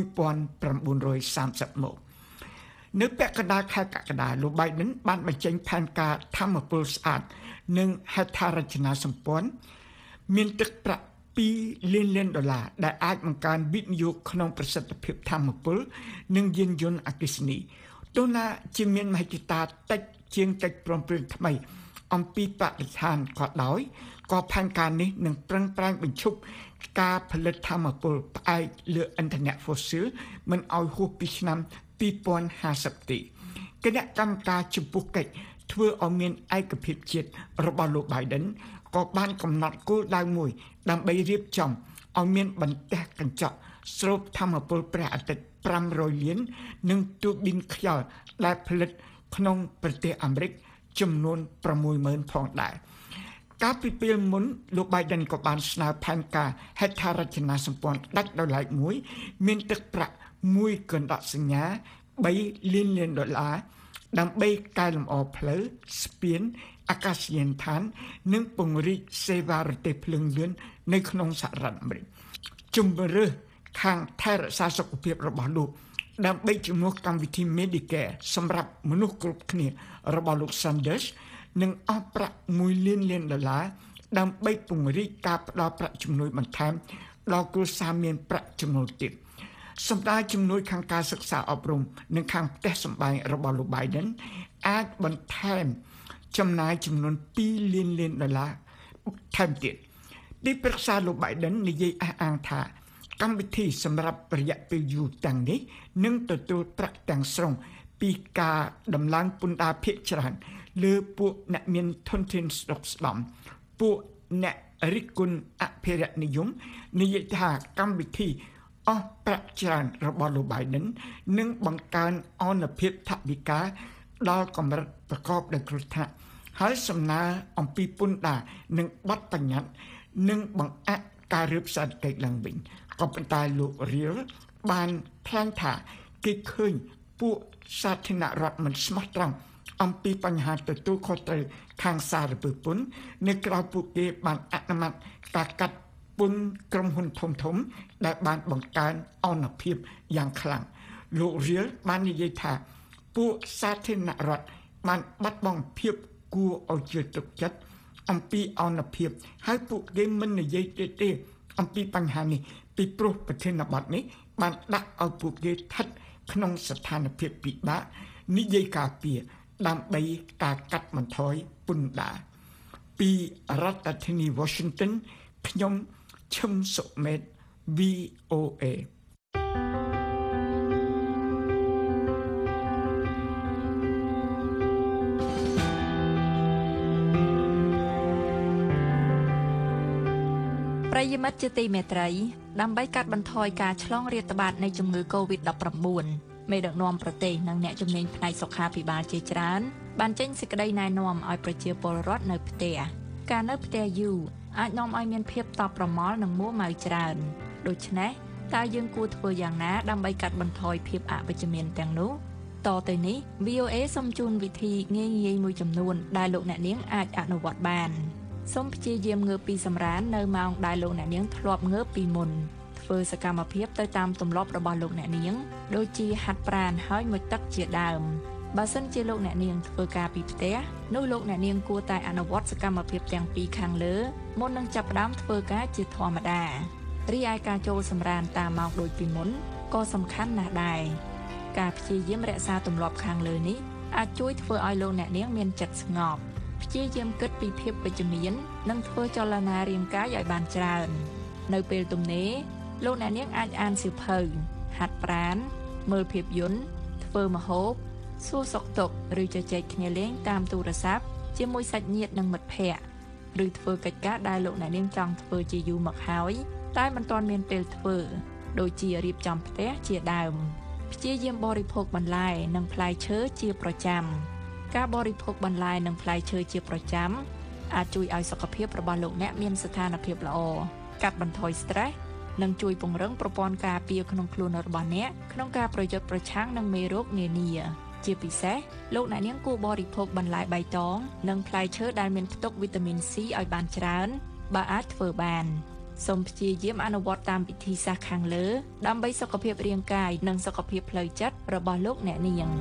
thirtyមកនៅពាក់កណ្ដាលខែកក្កដាលោក Biden បានបញ្ចេញផែនការធម្មពលស្អាតនិងហេដ្ឋារចនាសម្ព័ន្ធមានទឹកប្រាក់twoលានលានដុល្លារដែលអាចបង្កើនវិនិយោគក្នុងប្រសិទ្ធភាពធម្មពលនិងយានយន្តអគ្គិសនីទោះណាជាមានមហិច្ឆតាតិចជាងកិច្ចព្រមព្រៀងថ្មីអំពីបរិស្ថានក៏ដោយក៏ផែនការនេះនឹងប្រឹងប្រែងបញ្ឈប់ការផលិតធម្មពលផ្អែកលើឥន្ធនៈ fossil មិនឲ្យហួសពីឆ្នាំtwenty fiftyទេគណៈកម្មការចំពោះកិច្ចធ្វើឲ្យមានឯកភាពជាតិរបស់លោក Biden ក៏បានកំណត់គោលដៅមួយដើម្បីរៀបចំឲ្យមានបន្ទះកញ្ចក់ស្រូបធម្មពលព្រះអាទិត្យfive hundredលាននិងទូប៊ីនខ្យល់ដែលផលិតក្នុងប្រទេសអាមេរិកចំនួនsix thousandផងដែរកាលពីពេលមុនលោក Biden ក៏បានស្នើផែនការហេដ្ឋារចនាសម្ព័ន្ធដាច់ដោយឡែកមួយមានទឹកប្រាក់មួយកណ្ដាប់សញ្ញាthreeលានលានដុល្លារដើម្បីកែលម្អផ្លូវស្ពានអាកាសយានដ្ឋាននិងពង្រីកសេវារទេះភ្លើងលឿននៅក្នុងសហរដ្ឋអាមេរិកជំរឿសខាងថែរក្សាសុខភាពរបស់លោកដើម្បីជំនួសកម្មវិធី Medicare សម្រាប់មនុស្សគ្រប់គ្នារបស់លោក Sanders នឹងអស់ប្រាក់oneលានលានដុល្លារដើម្បីពង្រីកការផ្តល់ប្រាក់ជំនួយបន្ថែមដល់គ្រួសារមានប្រាក់ចំណូលទាបសម្ដៅជំនួយខាងការសិក្សាអប់រំនិងខាងផ្ទះសម្បែងរបស់លោក Biden អាចបន្ថែមចំណាយចំនួនtwoលានលានដុល្លារថែមទៀតទីប្រឹក្សាលោក Biden និយាយអះអាងថាកម្មវិធីសម្រាប់រយៈពេលយូរទាំងនេះនឹងទទួលប្រាក់ទាំងស្រុងពីការដំឡើងពន្ធដារភាគច្រើនលើពួកអ្នកមានធនធានស្រុកស្ដំពួកអ្នករិះគន់អភិរក្សនិយមនិយាយថាកម្មវិធីអស់ប្រាក់ច្រើនរបស់លោក Biden នឹងបង្កើនអនុភាពថវិកាដល់កម្រិតប្រកបដោយគ្រោះថ្នាក់ហើយសំណើអំពីពន្ធដារនិងបទបញ្ញត្តិនឹងបង្អាក់ការរើបសេដ្ឋកិច្ចឡើងវិញក៏ប៉ុន្តែលោក Real បានថ្លែងថាគេឃើញពួកសាធារណរដ្ឋមិនស្មោះត្រង់អំពីបញ្ហាទទួលខុសត្រូវខាងសារពើពន្ធនៅក្រៅពួកគេបានអនុម័តការកាត់ពន្ធក្រុមហ៊ុនធំធំដែលបានបង្កើនអនុភាពយ៉ាងខ្លាំងលោក Real បាននិយាយថាពួកសាធារណរដ្ឋបានបាត់បង់ភាពគួរឲ្យជឿទុកចិត្តអំពីអនុភាពហើយពួកគេមិននិយាយទេទេអំពីបញ្ហានេះពីព្រោះប្រធានបទនេះបានដាក់ឲ្យពួកគេស្ថិតក្នុងស្ថានភាពពិបាកនិយាយការពារដើម្បីការកាត់បន្ថយពន្ធដារពីរដ្ឋធានី Washington ខ្ញុំឈឹមសុមេត V O A ប្រិយមិត្តជាទីមេត្រីដើម្បីកាត់បន្ថយការឆ្លងរាតត្បាតនៃជំងឺ កូវីដ-nineteen មេដឹកនាំប្រទេសនិងអ្នកជំនាញផ្នែកសុខាភិបាលជាច្រើនបានចេញសេចក្តីណែនាំឲ្យប្រជាពលរដ្ឋនៅផ្ទះការនៅផ្ទះយូរអាចនាំឲ្យមានភាពតប់ប្រមល់និងមួម៉ៅច្រើនដូច្នេះតើយើងគួរធ្វើយ៉ាងណាដើម្បីកាត់បន្ថយភាពអវិជ្ជមានទាំងនោះតទៅនេះ V O A សូមជូនវិធីងាយៗមួយចំនួនដែលលោកអ្នកនាងអាចអនុវត្តបានសូមព្យាយាមងើបពីសម្រាននៅម៉ោងដែលលោកអ្នកនាងធ្លាប់ងើបពីមុនធ្វើសកម្មភាពទៅតាមទម្លាប់របស់លោកអ្នកនាងដូចជាហាត់ប្រាណហើយមុជទឹកជាដើមបើសិនជាលោកអ្នកនាងធ្វើការពីផ្ទះនោះលោកអ្នកនាងគួរតែអនុវត្តសកម្មភាពទាំងពីរខាងលើមុននឹងចាប់ផ្ដើមធ្វើការជាធម្មតារីឯការចូលសម្រានតាមម៉ោងដូចពីមុនក៏សំខាន់ណាស់ដែរការព្យាយាមរក្សាទម្លាប់ខាងលើនេះអាចជួយធ្វើឲ្យលោកអ្នកនាងមានចិត្តស្ងប់ព្យាយាមគិតពីភាពវិជ្ជមាននិងធ្វើចលនារាងកាយឲ្យបានច្រើននៅពេលទំនេរលោកអ្នកនាងអាចអានសៀវភៅហាត់ប្រាណមើលភាពយន្តធ្វើម្ហូបសួរសុខទុក្ខឬជជែកគ្នាលេងតាមទូរស័ព្ទជាមួយសាច់ញាតិនិងមិត្តភ័ក្តិឬធ្វើកិច្ចការដែលលោកអ្នកនាងចង់ធ្វើជាយូរមកហើយតែមិនទាន់មានពេលធ្វើដូចជារៀបចំផ្ទះជាដើមព្យាយាមបរិភោគបន្លែនិងផ្លែឈើជាប្រចាំការបរិភោគបន្លែនិងផ្លែឈើជាប្រចាំអាចជួយឲ្យសុខភាពរបស់លោកអ្នកមានស្ថានភាពល្អកាត់បន្ថយ stress និងជួយពង្រឹងប្រព័ន្ធការពារក្នុងខ្លួនរបស់អ្នកក្នុងការប្រយុទ្ធប្រឆាំងនឹងមេរោគនានាជាពិសេសលោកអ្នកនាងគួរបរិភោគបន្លែបៃតងនិងផ្លែឈើដែលមានផ្ទុកវីតាមីន C ឲ្យបានច្រើនបើអាចធ្វើបានសូមព្យាយាមអនុវត្តតាមវិធីសាស្ត្រខាងលើដើម្បីសុខភាពរាងកាយនិងសុខភាពផ្លូវចិត្តរបស់លោកអ្នកនាង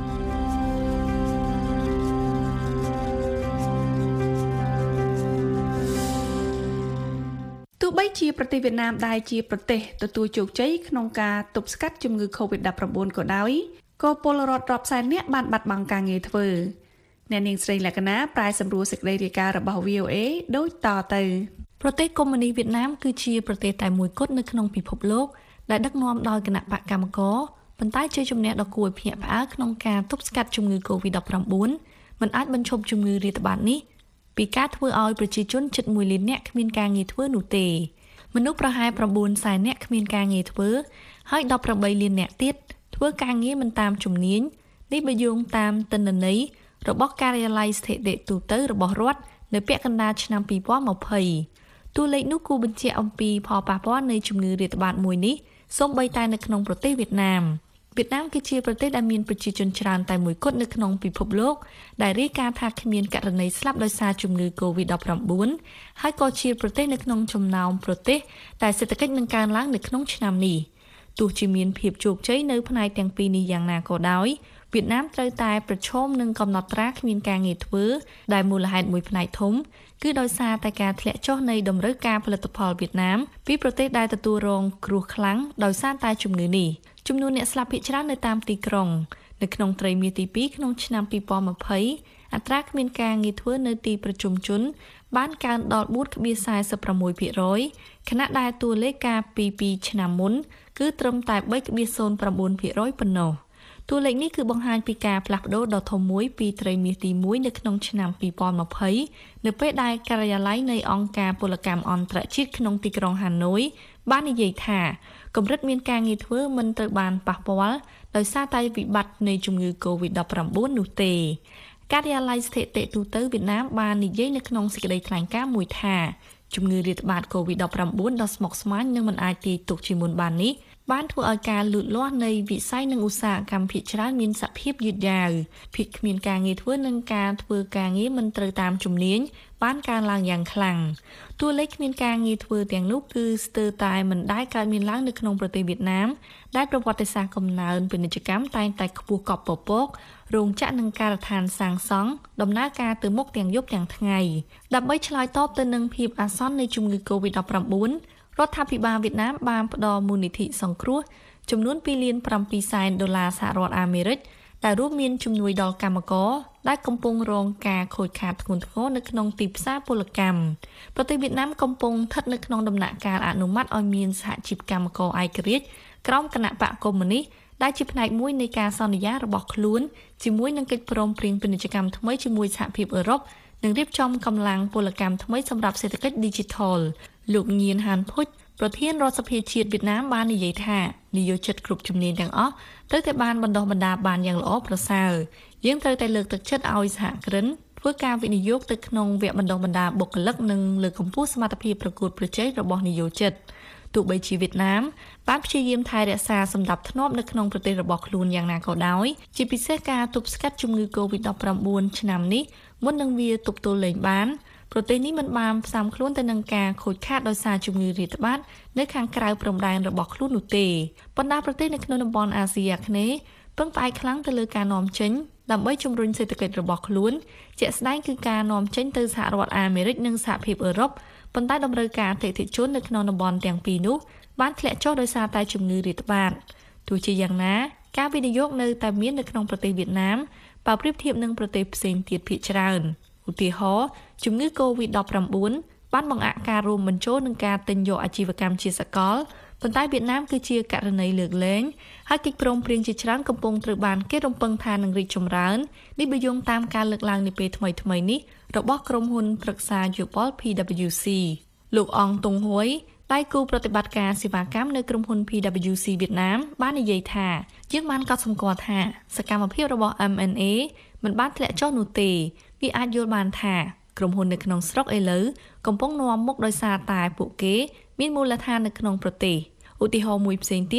ទោះបីជាប្រទេសវៀតណាមដែលជាប្រទេសទទួលជោគជ័យក្នុងការទប់ស្កាត់ជំងឺ កូវីដ ដប់ប្រាំបួន ក៏ដោយក៏ពលរដ្ឋរាប់សែននាក់បានបាត់បង់ការងារធ្វើអ្នកនាងស្រីលក្ខណាប្រាយសម្រួលសេចក្តីរាយការណ៍របស់ វី អូ เอ ដូចតទៅប្រទេសកុម្មុយនីសវៀតណាមគឺជាប្រទេសតែមួយគត់នៅក្នុងពិភពលោកដែលដឹកនាំដោយគណៈបកកម្មករប៉ុន្តែជាជំនះដ៏គួរឲ្យភ្ញាក់ផ្អើលក្នុងការទប់ស្កាត់ជំងឺ កូវីដ ដប់ប្រាំបួន មិនអាចបញ្ឈប់ជំងឺរាតត្បាតនេះពីការធ្វើឲ្យប្រជាជនជិតមួយលាននាក់គ្មានការងារធ្វើនោះទេមនុស្សប្រហែល ៩សែននាក់គ្មានការងារធ្វើហើយដប់ប្រាំបីលាននាក់ទៀតធ្វើការងារមិនតាមជំនាញនេះបើយោងតាមទិន្នន័យរបស់ការិយាល័យស្ថិតិទូទៅរបស់រដ្ឋនៅពាក់កណ្ដាលឆ្នាំពីរពាន់ម្ភៃតួលេខនោះគូបញ្ជាក់អំពីផលប៉ះពាល់នៃជំងឺរាតត្បាតមួយនេះសូម្បីតែនៅក្នុងប្រទេសវៀតណាមវៀតណាមគឺជាប្រទេសដែលមានប្រជាជនច្រើនតែមួយគត់នៅក្នុងពិភពលោកដែលរាយការណ៍ថាគ្មានករណីស្លាប់ដោយសារជំងឺ កូវីដ ដប់ប្រាំបួន ហើយក៏ជាប្រទេសនៅក្នុងចំណោមប្រទេសដែលសេដ្ឋកិច្ចនឹងកើនឡើងនៅក្នុងឆ្នាំនេះទោះជាមានភាពជោគជ័យនៅផ្នែកទាំងពីរនេះយ៉ាងណាក៏ដោយវៀតណាមត្រូវតែប្រឈមនឹងកំណត់ត្រាគ្មានការងារធ្វើដែលមូលហេតុមួយផ្នែកធំគឺដោយសារតែការធ្លាក់ចុះនៃតម្រូវការផលិតផលវៀតណាមពីប្រទេសដែលទទួលរងគ្រោះខ្លាំងដោយសារតែជំងឺនេះចំនួនអ្នកស្លាប់ភាគច្រើននៅតាមទីក្រុងនៅក្នុងត្រីមាសទីពីរក្នុងឆ្នាំពីរពាន់ម្ភៃអត្រាគ្មានការងារធ្វើនៅទីប្រជុំជនបានកើនដល់ បួន,សែនសិបប្រាំមួយភាគរយ ខណៈដែលតួលេខកាលពីពីរឆ្នាំមុនគឺត្រឹមតែ បី,សូន្យប្រាំបួនភាគរយ ប៉ុណ្ណោះតួលេខនេះគឺបង្ហាញពីការផ្លាស់ប្ដូរដ៏ធំមួយពីត្រីមាសទីមួយនៅក្នុងឆ្នាំពីរពាន់ម្ភៃនៅពេលដែលការិយាល័យនៃអង្គការពលកម្មអន្តរជាតិក្នុងទីក្រុងហាណូយបាននិយាយថាកម្រិតមានការងារធ្វើមិនត្រូវបានប៉ះពាល់ដោយសារតែវិបត្តិនៃជំងឺ កូវីដ ដប់ប្រាំបួន នោះទេការិយាល័យស្ថិតិទូទៅវៀតណាមបាននិយាយនៅក្នុងសេចក្តីថ្លែងការណ៍មួយថាជំងឺរាតត្បាត កូវីដ ដប់ប្រាំបួន ដ៏ស្មុគស្មាញនិងមិនអាចទាយទុកជាមុនបាននេះបានធ្វើឲ្យការលូតលាស់នៃវិស័យនិងឧស្សាហកម្មភាគច្រើនមានសភាពយឺតយ៉ាវភាគគ្មានការងារធ្វើនិងការធ្វើការងារមិនត្រូវតាមជំនាញបានកើនឡើងយ៉ាងខ្លាំងតួលេខគ្មានការងារធ្វើទាំងនោះគឺស្ទើរតែមិនដែលកើតមានឡើងនៅក្នុងប្រទេសវៀតណាមដែលប្រវត្តិសាស្ត្រកំណើនពាណិជ្ជកម្មតែងតែខ្ពស់កប់ពពករោងចក្រនិងការដ្ឋានសាងសង់ដំណើរការទៅមុខទាំងយប់ទាំងថ្ងៃដើម្បីឆ្លើយតបទៅនឹងភាពអាសន្ននៃជំងឺ កូវីដ ដប់ប្រាំបួន រដ្ឋាភិបាលវៀតណាមបានផ្ដល់មូលនិធិសង្គ្រោះចំនួនពីរលានប្រាំពីរសែនដុល្លារសហរដ្ឋអាមេរិកដែលរួមមានជំនួយដល់កម្មករដែលកំពុងរងការខូចខាតធ្ងន់ធ្ងរនៅក្នុងទីផ្សារពលកម្មប្រទេសវៀតណាមកំពុងស្ថិតនៅក្នុងដំណាក់កាលអនុម័តឲ្យមានសហជីពកម្មករឯករាជ្យក្រោមគណៈបកកុម្មុយនីសដែលជាផ្នែកមួយនៃការសន្យារបស់ខ្លួនជាមួយនឹងកិច្ចព្រមព្រៀងពាណិជ្ជកម្មថ្មីជាមួយសហភាពអឺរ៉ុបនិងរៀបចំកម្លាំងពលកម្មថ្មីសម្រាប់សេដ្ឋកិច្ច Digital លោកញៀនហានភុចប្រធានរដ្ឋសភាជាតិវៀតណាមបាននិយាយថានយោជិតគ្រប់ជំនាញទាំងអស់ត្រូវតែបានបណ្ដុះបណ្ដាលបានយ៉ាងល្អប្រសើរយើងត្រូវតែលើកទឹកចិត្តឲ្យសហគ្រិនធ្វើការវិនិយោគទៅក្នុងវគ្គបណ្ដុះបណ្ដាលបុគ្គលិកនិងលើកកម្ពស់សមត្ថភាពប្រកួតប្រជែងរបស់នយោជិតទោះបីជាវៀតណាមបានព្យាយាមថែរក្សាសណ្ដាប់ធ្នាប់នៅក្នុងប្រទេសរបស់ខ្លួនយ៉ាងណាក៏ដោយជាពិសេសការទប់ស្កាត់ជំងឺ កូវីដ ដប់ប្រាំបួន ឆ្នាំនេះមុននឹងវាទប់ទល់លែងបានប្រទេសនេះមិនបានផ្សំខ្លួនទៅនឹងការខូចខាតដោយសារជំងឺរាតត្បាតនៅខាងក្រៅព្រំដែនរបស់ខ្លួននោះទេបណ្ដាប្រទេសនៅក្នុងតំបន់អាស៊ីអាគ្នេយ៍ពឹងផ្អែកខ្លាំងទៅលើការនាំចេញដើម្បីជំរុញសេដ្ឋកិច្ចរបស់ខ្លួនជាក់ស្ដែងគឺការនាំចេញទៅសហរដ្ឋអាមេរិកនិងសហភាពអឺរ៉ុបប៉ុន្តែតម្រូវការអតិថិជននៅក្នុងតំបន់ទាំងពីរនោះបានធ្លាក់ចុះដោយសារតែជំងឺរាតត្បាតទោះជាយ៉ាងណាការវិនិយោគនៅតែមាននៅក្នុងប្រទេសវៀតណាមបើប្រៀបធៀបនឹងប្រទេសផ្សេងទៀតភាគច្រើនឧទាហរណ៍ជំងឺ កូវីដ ដប់ប្រាំបួន បានបង្អាក់ការរួមបញ្ចូលនឹងការទិញយកអាជីវកម្មជាសកលប៉ុន្តែវៀតណាមគឺជាករណីលើកលែងហើយកិច្ចព្រមព្រៀងជាច្រើនកំពុងត្រូវបានគេរំពឹងថានឹងរីកចម្រើននេះបើយោងតាមការលើកឡើងនាពេលថ្មីៗនេះរបស់ក្រុមហ៊ុនប្រឹក្សាយោបល់ ភី ដប៊្យូ សី លោកអងតុងហួយដៃគូប្រតិបត្តិការសេវាកម្មនៅក្រុមហ៊ុន ភី ដប៊្យូ សី វៀតណាមបាននិយាយថាយើងបានកត់សម្គាល់ថាសកម្មភាពរបស់ អេម អេន អេ មិនបានធ្លាក់ចុះនោះទេវាអាចយល់បានថាក្រុមហ៊ុននៅក្នុងស្រុកឥឡូវកំពុងនាំមុខដោយសារតែពួកគេមានមូលដ្ឋាននៅក្នុងប្រទេសឧទាហរណ៍មួយផ្សេងទៀត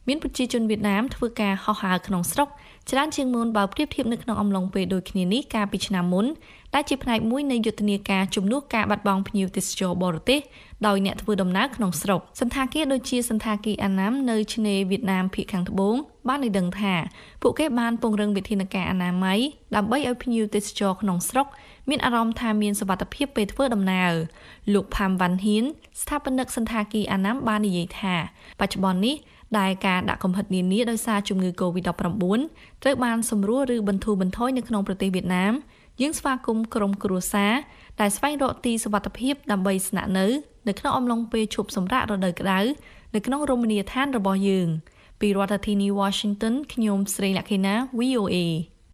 មានប្រជាជនវៀតណាមធ្វើការហោះហើរក្នុងស្រុកច្រើនជាងមុនបើប្រៀបធៀបនៅក្នុងអំឡុងពេលដូចគ្នានេះកាលពីឆ្នាំមុនដែលជាផ្នែកមួយនៃយុទ្ធនាការជំនួសការបាត់បង់ភ្ញៀវទេសចរបរទេសដោយអ្នកធ្វើដំណើរក្នុងស្រុកសន្តាគារដូចជាសន្តាគារអាណាមនៅឆ្នេរវៀតណាមភាគខាងត្បូងបានឲ្យដឹងថាពួកគេបានពង្រឹងវិធានការអនាម័យដើម្បីឲ្យភ្ញៀវទេសចរក្នុងស្រុកមានអារម្មណ៍ថាមានសុវត្ថិភាពពេលធ្វើដំណើរលោកផាំវ៉ាន់ហ៊ៀនស្ថាបនិកសន្តាគារអាណាមបាននិយាយថាបច្ចុប្បន្ននេះដែលការដាក់កំហិតនានាដោយសារជំងឺ កូវីដ ដប់ប្រាំបួន ត្រូវបានសម្រួលឬបន្ធូរបន្ថយនៅក្នុងប្រទេសវៀតណាមយើងស្វាគមន៍ក្រុមគ្រួសារដែលស្វែងរកទីសុវត្ថិភាពដើម្បីស្នាក់នៅនៅក្នុងអំឡុងពេលឈប់សម្រាករដូវក្តៅនៅក្នុងរមណីយដ្ឋានរបស់យើងពីរដ្ឋធានី Washington ខ្ញុំស្រីលក្ខិណា វី អូ เอ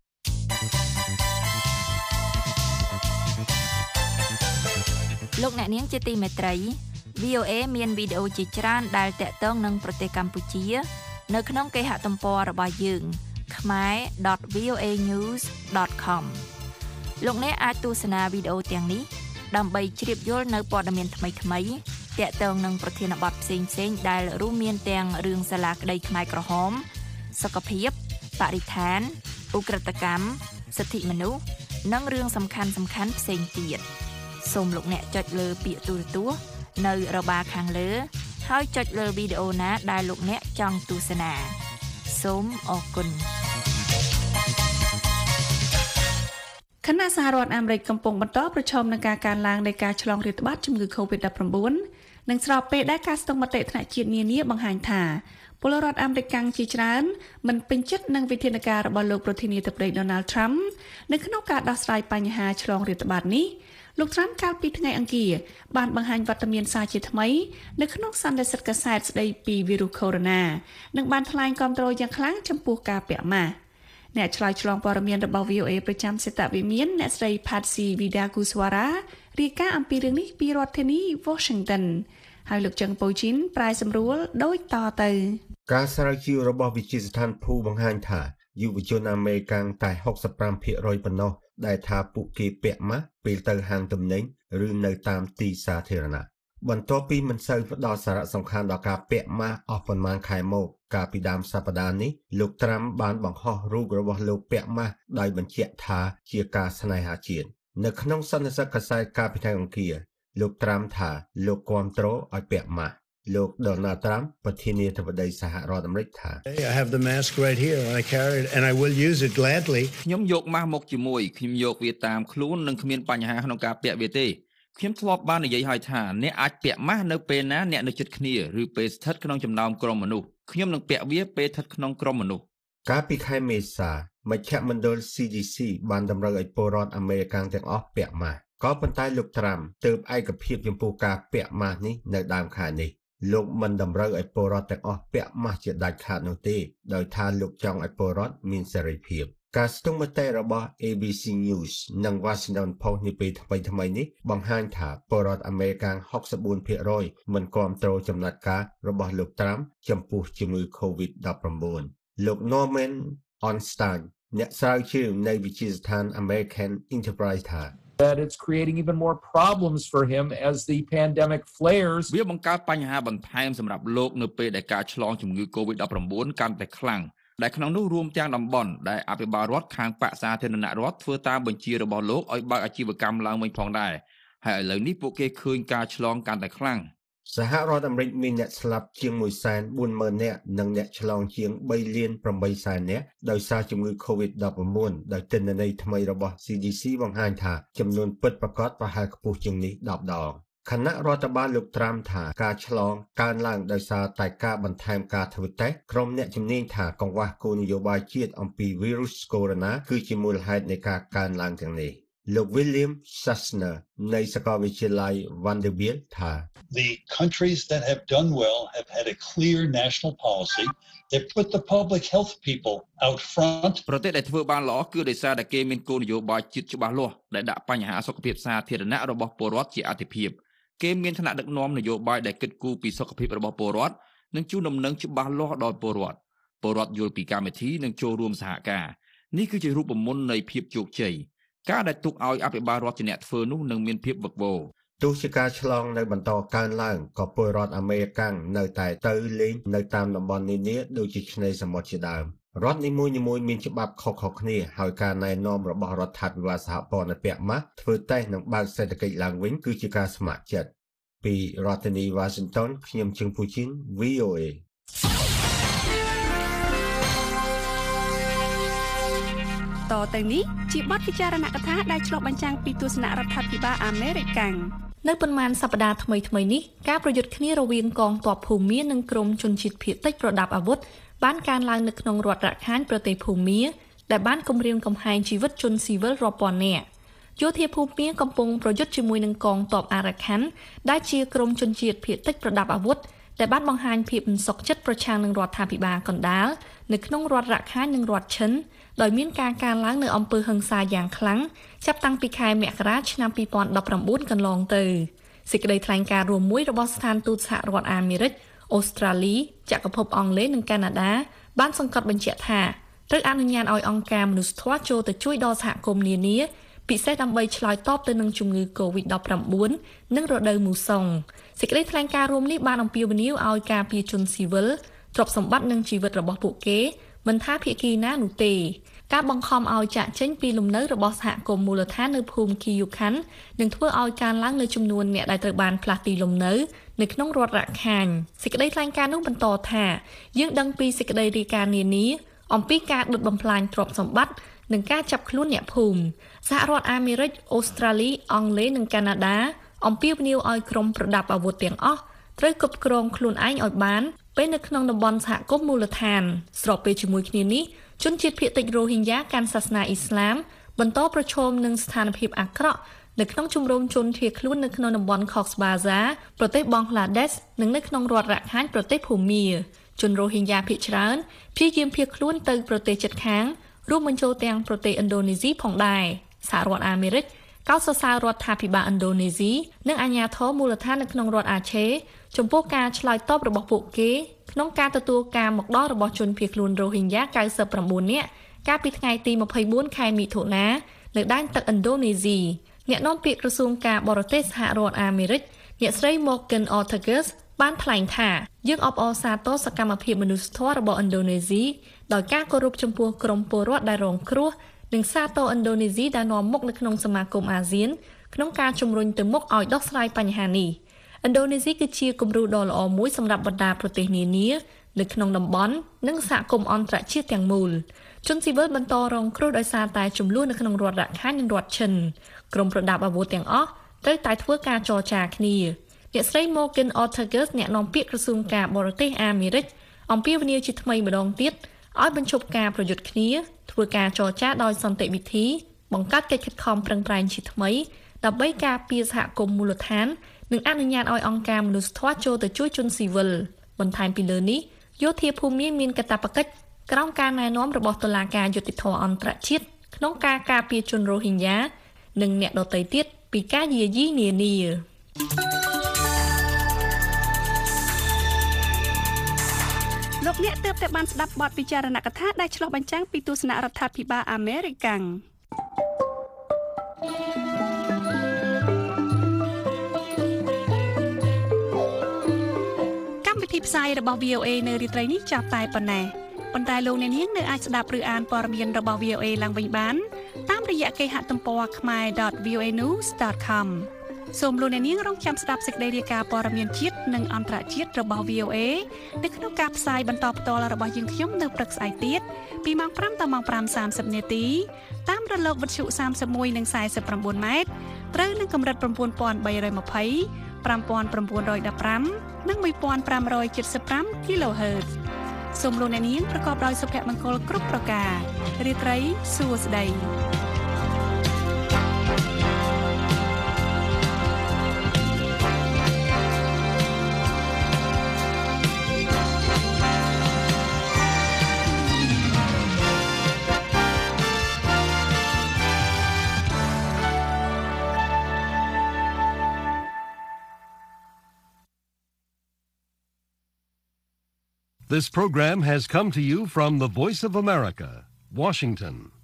លោកអ្នកនាងជាទីមេត្រី វី អូ เอ មានវីដេអូជាច្រើនដែលតាក់ទងនឹងប្រទេសកម្ពុជានៅក្នុងគេហទំព័ររបស់យើង khmer dot v o a news dot com លោកអ្នកអាចទស្សនាវីដេអូទាំងនេះដើម្បីជ្រាបយល់នៅព័ត៌មានថ្មីៗតាក់ទងនឹងប្រធានបទផ្សេងៗដែលរួមមានទាំងរឿងសាលាក្តីខ្មែរក្រហមសុខភាពបរិស្ថានឧក្រិដ្ឋកម្មសិទ្ធិមនុស្សនិងរឿងសំខាន់ៗផ្សេងទៀតសូមលោកអ្នកចុចលើពាក្យទូរទស្សន៍នៅរបារខាងលើហើយចុចលើវីដេអូណាដែលលោកអ្នកចង់ទស្សនាសូមអរគុណគណៈសហរដ្ឋអាមេរិកកំពុងបន្តប្រឈមនឹងការកើនឡើងនៃការឆ្លងរាតត្បាតជំងឺ កូវីដ ដប់ប្រាំបួន និងស្របពេលដែលការស្ទង់មតិថ្នាក់ជាតិនានាបង្ហាញថាពលរដ្ឋអាមេរិកកាំងជាច្រើនមិនពេញចិត្តនឹងវិធានការរបស់លោកប្រធានាធិបតី Donald Trump នៅក្នុងការដោះស្រាយបញ្ហាឆ្លងរាតត្បាតនេះលោក Trump កាលពីថ្ងៃអង្គារបានបង្ហាញវត្តមានសារជាថ្មីនៅក្នុងសន្និសីទកាសែតស្ដីពីវីរុសកូវីដ និងបានថ្លែងគាំទ្រយ៉ាងខ្លាំងចំពោះការពាក់ម៉ាស់អ្នកឆ្លើយឆ្លងព័ត៌មានរបស់ វី អូ เอ ប្រចាំសេតវិមានអ្នកស្រី Patsy Widakuswara រាយការណ៍អំពីរឿងនេះពីរដ្ឋធានី Washington ហើយលោកចឹងប៉ូជីនប្រាយសម្រួលដូចតទៅការស្រាវជ្រាវរបស់វិទ្យាស្ថានភូបង្ហាញថាយុវជនអាមេរិកតែ หกสิบห้าភាគរយ ប៉ុណ្ណោះដែលថាពួកគេពាក់ម៉ាស់ពេលទៅហាងទំនិញឬនៅតាមទីសាធារណៈបន្ទាប់ពីមិនសូវផ្ដល់សារៈសំខាន់ដល់ការពាក់ម៉ាស់អស់ប៉ុន្មានខែមកកាលពីដើមសប្តាហ៍នេះលោកត្រាំបានបង្ហោះរូបរបស់លោកពាក់ម៉ាស់ដោយបញ្ជាក់ថាជាការស្នេហាជាតិនៅក្នុងសន្និសីទកាសែតកាលពីថ្ងៃអង្គារលោកត្រាំថាលោកគាំទ្រឲ្យពាក់ម៉ាស់លោក Donald Trump ប្រធានាធិបតីសហរដ្ឋអាមេរិកថា I have the mask right here and I carry it and I will use it gladly ខ្ញុំយកម៉ាស់មកជាមួយខ្ញុំយកវាតាមខ្លួននិងគ្មានបញ្ហាក្នុងការពាក់វាទេខ្ញុំធ្លាប់បាននិយាយឲ្យថាអ្នកអាចពាក់ម៉ាស់នៅពេលណាអ្នកនៅជិតគ្នាឬពេលស្ថិតក្នុងចំណោមក្រុមមនុស្សខ្ញុំនឹងពាក់វាពេលស្ថិតក្នុងក្រុមមនុស្សកាលពីខែមេសាមជ្ឈមណ្ឌល C D C បានតម្រូវឲ្យពលរដ្ឋអាមេរិកទាំងអស់ពាក់ម៉ាស់ក៏ប៉ុន្តែលោកត្រាំទើបឯកភាពចំពោះការពាក់ម៉ាស់នេះនៅដើមខែនេះលោកមិនតម្រូវឲ្យពលរដ្ឋទាំងអស់ពាក់ម៉ាស់ជាដាច់ខាតនោះទេដោយថាលោកចង់ឲ្យពលរដ្ឋមានសេរីភាពការស្ទង់មតិរបស់ A B C News និង Washington Post នាពេលថ្មីៗនេះបង្ហាញថាពលរដ្ឋអាមេរិក หกสิบสี่ភាគរយ មិនគាំទ្រចំណាត់ការរបស់លោកត្រាំចំពោះជំងឺ កូវីដ ដប់ប្រាំបួន លោក Norman Ornstein អ្នកស្រាវជ្រាវនៃវិទ្យាស្ថាន American Enterprise ថា that it's creating even more problems for him as the pandemic flares វាបង្កើតបញ្ហាបន្ថែមសម្រាប់លោកនៅពេលដែលការឆ្លងជំងឺ កូវីដ ដប់ប្រាំបួន កាន់តែខ្លាំងដែលក្នុងនោះរួមទាំងតំបន់ដែលអភិបាលរដ្ឋខាងបក្សសាធារណរដ្ឋធ្វើតាមបញ្ជារបស់លោកឲ្យបើកអាជីវកម្មឡើងវិញផងដែរហើយឥឡូវនេះពួកគេឃើញការឆ្លងកាន់តែខ្លាំងសហរដ្ឋអាមេរិកមានអ្នកស្លាប់ជាង មួយសែនបួនម៉ឺន នាក់និងអ្នកឆ្លងជាង បីលានប្រាំបីសែន នាក់ដោយសារជំងឺ កូវីដ ដប់ប្រាំបួន ដោយទិន្នន័យថ្មីរបស់ C D C បង្ហាញថាចំនួនពិតប្រាកដប្រហែលខ្ពស់ជាងនេះដប់ដងគណៈរដ្ឋបាលលោកត្រាំថាការឆ្លងកើនឡើងដោយសារតែការបន្ថែមការធ្វើតេស្តក្រុមអ្នកជំនាញថាកង្វះគោលនយោបាយជាតិអំពីវីរុសកូវីដ គឺជាមូលហេតុនៃការកើនឡើងទាំងនេះលោក William Schaffner នៃសាកលវិទ្យាល័យ Vanderbilt ថា The countries that have done well have had a clear national policy that put the public health people out front ប្រទេសដែលធ្វើបានល្អគឺដោយសារតែគេមានគោលនយោបាយជាតិច្បាស់លាស់ដែលដាក់បញ្ហាសុខភាពសាធារណៈរបស់ពលរដ្ឋជាអាទិភាពគេមានឋានៈដឹកនាំនយោបាយដែលគិតគូរពីសុខភាពរបស់ពលរដ្ឋនិងជូនដំណឹងច្បាស់លាស់ដល់ពលរដ្ឋពលរដ្ឋយល់ពីកម្មវិធីនិងចូលរួមសហការនេះគឺជារូបមន្តនៃភាពជោគជ័យការដែលទុកឲ្យអភិបាលរដ្ឋជាអ្នកធ្វើនោះនឹងមានភាពវឹកវរទោះជាការឆ្លងនៅបន្តកើនឡើងក៏ពលរដ្ឋអាមេរិកនៅតែទៅលេងនៅតាមតំបន់នានាដូចជាឆ្នេរសមុទ្រជាដើមរដ្ឋនីមួយៗមានច្បាប់ខុសៗគ្នាហើយការណែនាំរបស់រដ្ឋាភិបាលសហព័ន្ធពាក់ម៉ាស់ធ្វើតេស្តនិងបើកសេដ្ឋកិច្ចឡើងវិញគឺជាការស្ម័គ្រចិត្តពីរដ្ឋធានី Washington ខ្ញុំជឹងភូជីន V O A តទៅនេះជាបទពិចារណកថាដែលឆ្លុះបញ្ចាំងពីទស្សនៈរដ្ឋាភិបាលអាមេរិកនៅប៉ុន្មានសប្តាហ៍ថ្មីៗនេះការប្រយុទ្ធគ្នារវាងកងទ័ពភូមានិងក្រុមជនជាតិភាគតិចប្រដាប់អាវុធបានកើនឡើងនៅក្នុងរដ្ឋរខាញប្រទេសភូមាដែលបានគំរាមកំហែងជីវិតជនស៊ីវិលរាប់ពាន់នាក់យោធាភូមាកំពុងប្រយុទ្ធជាមួយនឹងកងទ័ពអារ៉ាខាន់ដែលជាក្រុមជនជាតិភាគតិចប្រដាប់អាវុធដែលបានបង្ហាញភាពមិនសុខចិត្តប្រឆាំងនឹងរដ្ឋាភិបាលកណ្ដាលនៅក្នុងរដ្ឋរខាញនិងរដ្ឋឈិនដោយមានការកើនឡើងនៅអំពើហិង្សាយ៉ាងខ្លាំងចាប់តាំងពីខែមករាឆ្នាំពីរពាន់ដប់ប្រាំបួនកន្លងទៅសេចក្តីថ្លែងការណ៍រួមមួយរបស់ស្ថានទូតសហរដ្ឋអាមេរិកអូស្ត្រាលីចក្រភពអង់គ្លេសនិងកាណាដាបានសង្កត់បញ្ជាក់ថាត្រូវអនុញ្ញាតឲ្យអង្គការមនុស្សធម៌ចូលទៅជួយដល់សហគមន៍នានាពិសេសដើម្បីឆ្លើយតបទៅនឹងជំងឺ កូវីដដប់ប្រាំបួន និងរដូវមូសុងសេចក្តីថ្លែងការណ៍រួមនេះបានអំពាវនាវឲ្យការពារជនស៊ីវិលទ្រព្យសម្បត្តិនិងជីវិតរបស់ពួកគេមិនថាភាគីណានោះទេការបង្ខំឲ្យចាក់ចេញពីលំនៅរបស់សហគមន៍មូលដ្ឋាននៅភូមិគីយូខាន់នឹងធ្វើឲ្យកើនឡើងនៅចំនួនអ្នកដែលត្រូវបានផ្លាស់ទីលំនៅនៅក្នុងរដ្ឋរខាញសេចក្តីថ្លែងការណ៍នោះបន្តថាយើងដឹងពីសេចក្តីរាយការណ៍នានាអំពីការដុតបំផ្លាញទ្រព្យសម្បត្តិនិងការចាប់ខ្លួនអ្នកភូមិសហរដ្ឋអាមេរិកអូស្ត្រាលីអង់គ្លេសនិងកាណាដាអំពាវនាវឲ្យក្រុមប្រដាប់អាវុធទាំងអស់ត្រូវគ្រប់គ្រងខ្លួនឯងឲ្យបានពេលនៅក្នុងតំបន់សហគមន៍មូលដ្ឋានស្របពេលជាមួយគ្នានេះជនជាតិភាគតិចរ៉ូហីញ៉ាកាន់សាសនាអ៊ីស្លាមបន្តប្រឈមនឹងស្ថានភាពអាក្រក់នៅក្នុងជំរំជនភៀសខ្លួននៅក្នុងតំបន់ Cox's Bazar ប្រទេសបង់ក្លាដេសនិងនៅក្នុងរដ្ឋរខាញប្រទេសភូមាជនរ៉ូហីញ៉ាភាគច្រើនព្យាយាមភៀសខ្លួនទៅប្រទេសជិតខាងរួមបញ្ចូលទាំងប្រទេសឥណ្ឌូនេស៊ីផងដែរសហរដ្ឋអាមេរិកកោតសរសើររដ្ឋាភិបាលឥណ្ឌូនេស៊ីនិងអាជ្ញាធរមូលដ្ឋាននៅក្នុងរដ្ឋអាឆេចំពោះការឆ្លើយតបរបស់ពួកគេក្នុងការទទួលការមកដល់របស់ជនភៀសខ្លួនរ៉ូហីញ៉ាកៅសិបប្រាំបួននាក់កាលពីថ្ងៃទីម្ភៃបួនខែមិថុនានៅដែនទឹកឥណ្ឌូនេស៊ីអ្នកនាំពាក្យក្រសួងការបរទេសសហរដ្ឋអាមេរិកអ្នកស្រី Morgan Ortagus បានថ្លែងថាយើងអបអរសាទរសកម្មភាពមនុស្សធម៌របស់ឥណ្ឌូនេស៊ីដោយការគោរពចំពោះក្រុមពលរដ្ឋដែលរងគ្រោះនិងសាទរឥណ្ឌូនេស៊ីដែលនាំមុខនៅក្នុងសមាគមអាស៊ានក្នុងការជំរុញទៅមុខឲ្យដោះស្រាយបញ្ហានេះឥណ្ឌូនេស៊ីគឺជាគំរូដ៏ល្អមួយសម្រាប់បណ្ដាប្រទេសនានានៅក្នុងតំបន់និងសហគមន៍អន្តរជាតិទាំងមូលជនស៊ីវិលបន្តរងគ្រោះដោយសារតែចំនួននៅក្នុងរដ្ឋរខាញនិងរដ្ឋឈិនក្រុមប្រដាប់អាវុធទាំងអស់ត្រូវតែធ្វើការចរចាគ្នាអ្នកស្រី Morgan Ortagus អ្នកនាំពាក្យក្រសួងការបរទេសអាមេរិកអំពាវនាវជាថ្មីម្ដងទៀតឲ្យបញ្ឈប់ការប្រយុទ្ធគ្នាធ្វើការចរចាដោយសន្តិវិធីបង្កើតកិច្ចខិតខំប្រឹងប្រែងជាថ្មីដើម្បីការពារសហគមន៍មូលដ្ឋាននិងអនុញ្ញាតឲ្យអង្គការមនុស្សធម៌ចូលទៅជួយជនស៊ីវិលបន្ថែមពីលើនេះយោធាភូមិមានកាតព្វកិច្ចក្រោមការណែនាំរបស់តុលាការយុត្តិធម៌អន្តរជាតិក្នុងការការពារជនរ៉ូហីញ៉ានិងអ្នកដទៃទៀតពីការយាយីនានាលោកអ្នកទើបតែបានស្ដាប់បទពិចារណកថាដែលឆ្លុះបញ្ចាំងពីទស្សនៈរដ្ឋាភិបាលអាមេរិកកម្មវិធីផ្សាយរបស់ V O A នៅរាត្រីនេះចាប់តែប៉ុណ្ណេះប៉ុន្តែលោកអ្នកនាងនៅអាចស្ដាប់ឬអានព័ត៌មានរបស់ V O A ឡើងវិញបានតាមរយៈគេហទំព័រ khmae dot v o a news dot com សូមលោកអ្នកនាងរងចាំស្ដាប់សេចក្តីរាយការណ៍ព័ត៌មានជាតិនិងអន្តរជាតិរបស់ V O A នៅក្នុងការផ្សាយបន្តផ្ទាល់របស់យើងខ្ញុំនៅព្រឹកស្អែកទៀតពីម៉ោងប្រាំដល់ម៉ោងប្រាំសាមសិបនាទីតាមរលកវិទ្យុសាមសិបមួយនិងសាយសិបប្រាំបួនម៉ែត្រត្រូវនឹងកម្រិត៩,៣២០ ៥,៩១៥ និងមួយពាន់ប្រាំរយเจ็ดสิบห้า kHz សូមលោកអ្នកនាងប្រកបដោយសុភមង្គលគ្រប់ប្រការរាត្រីសួស្តី This program has come to you from the Voice of America, Washington.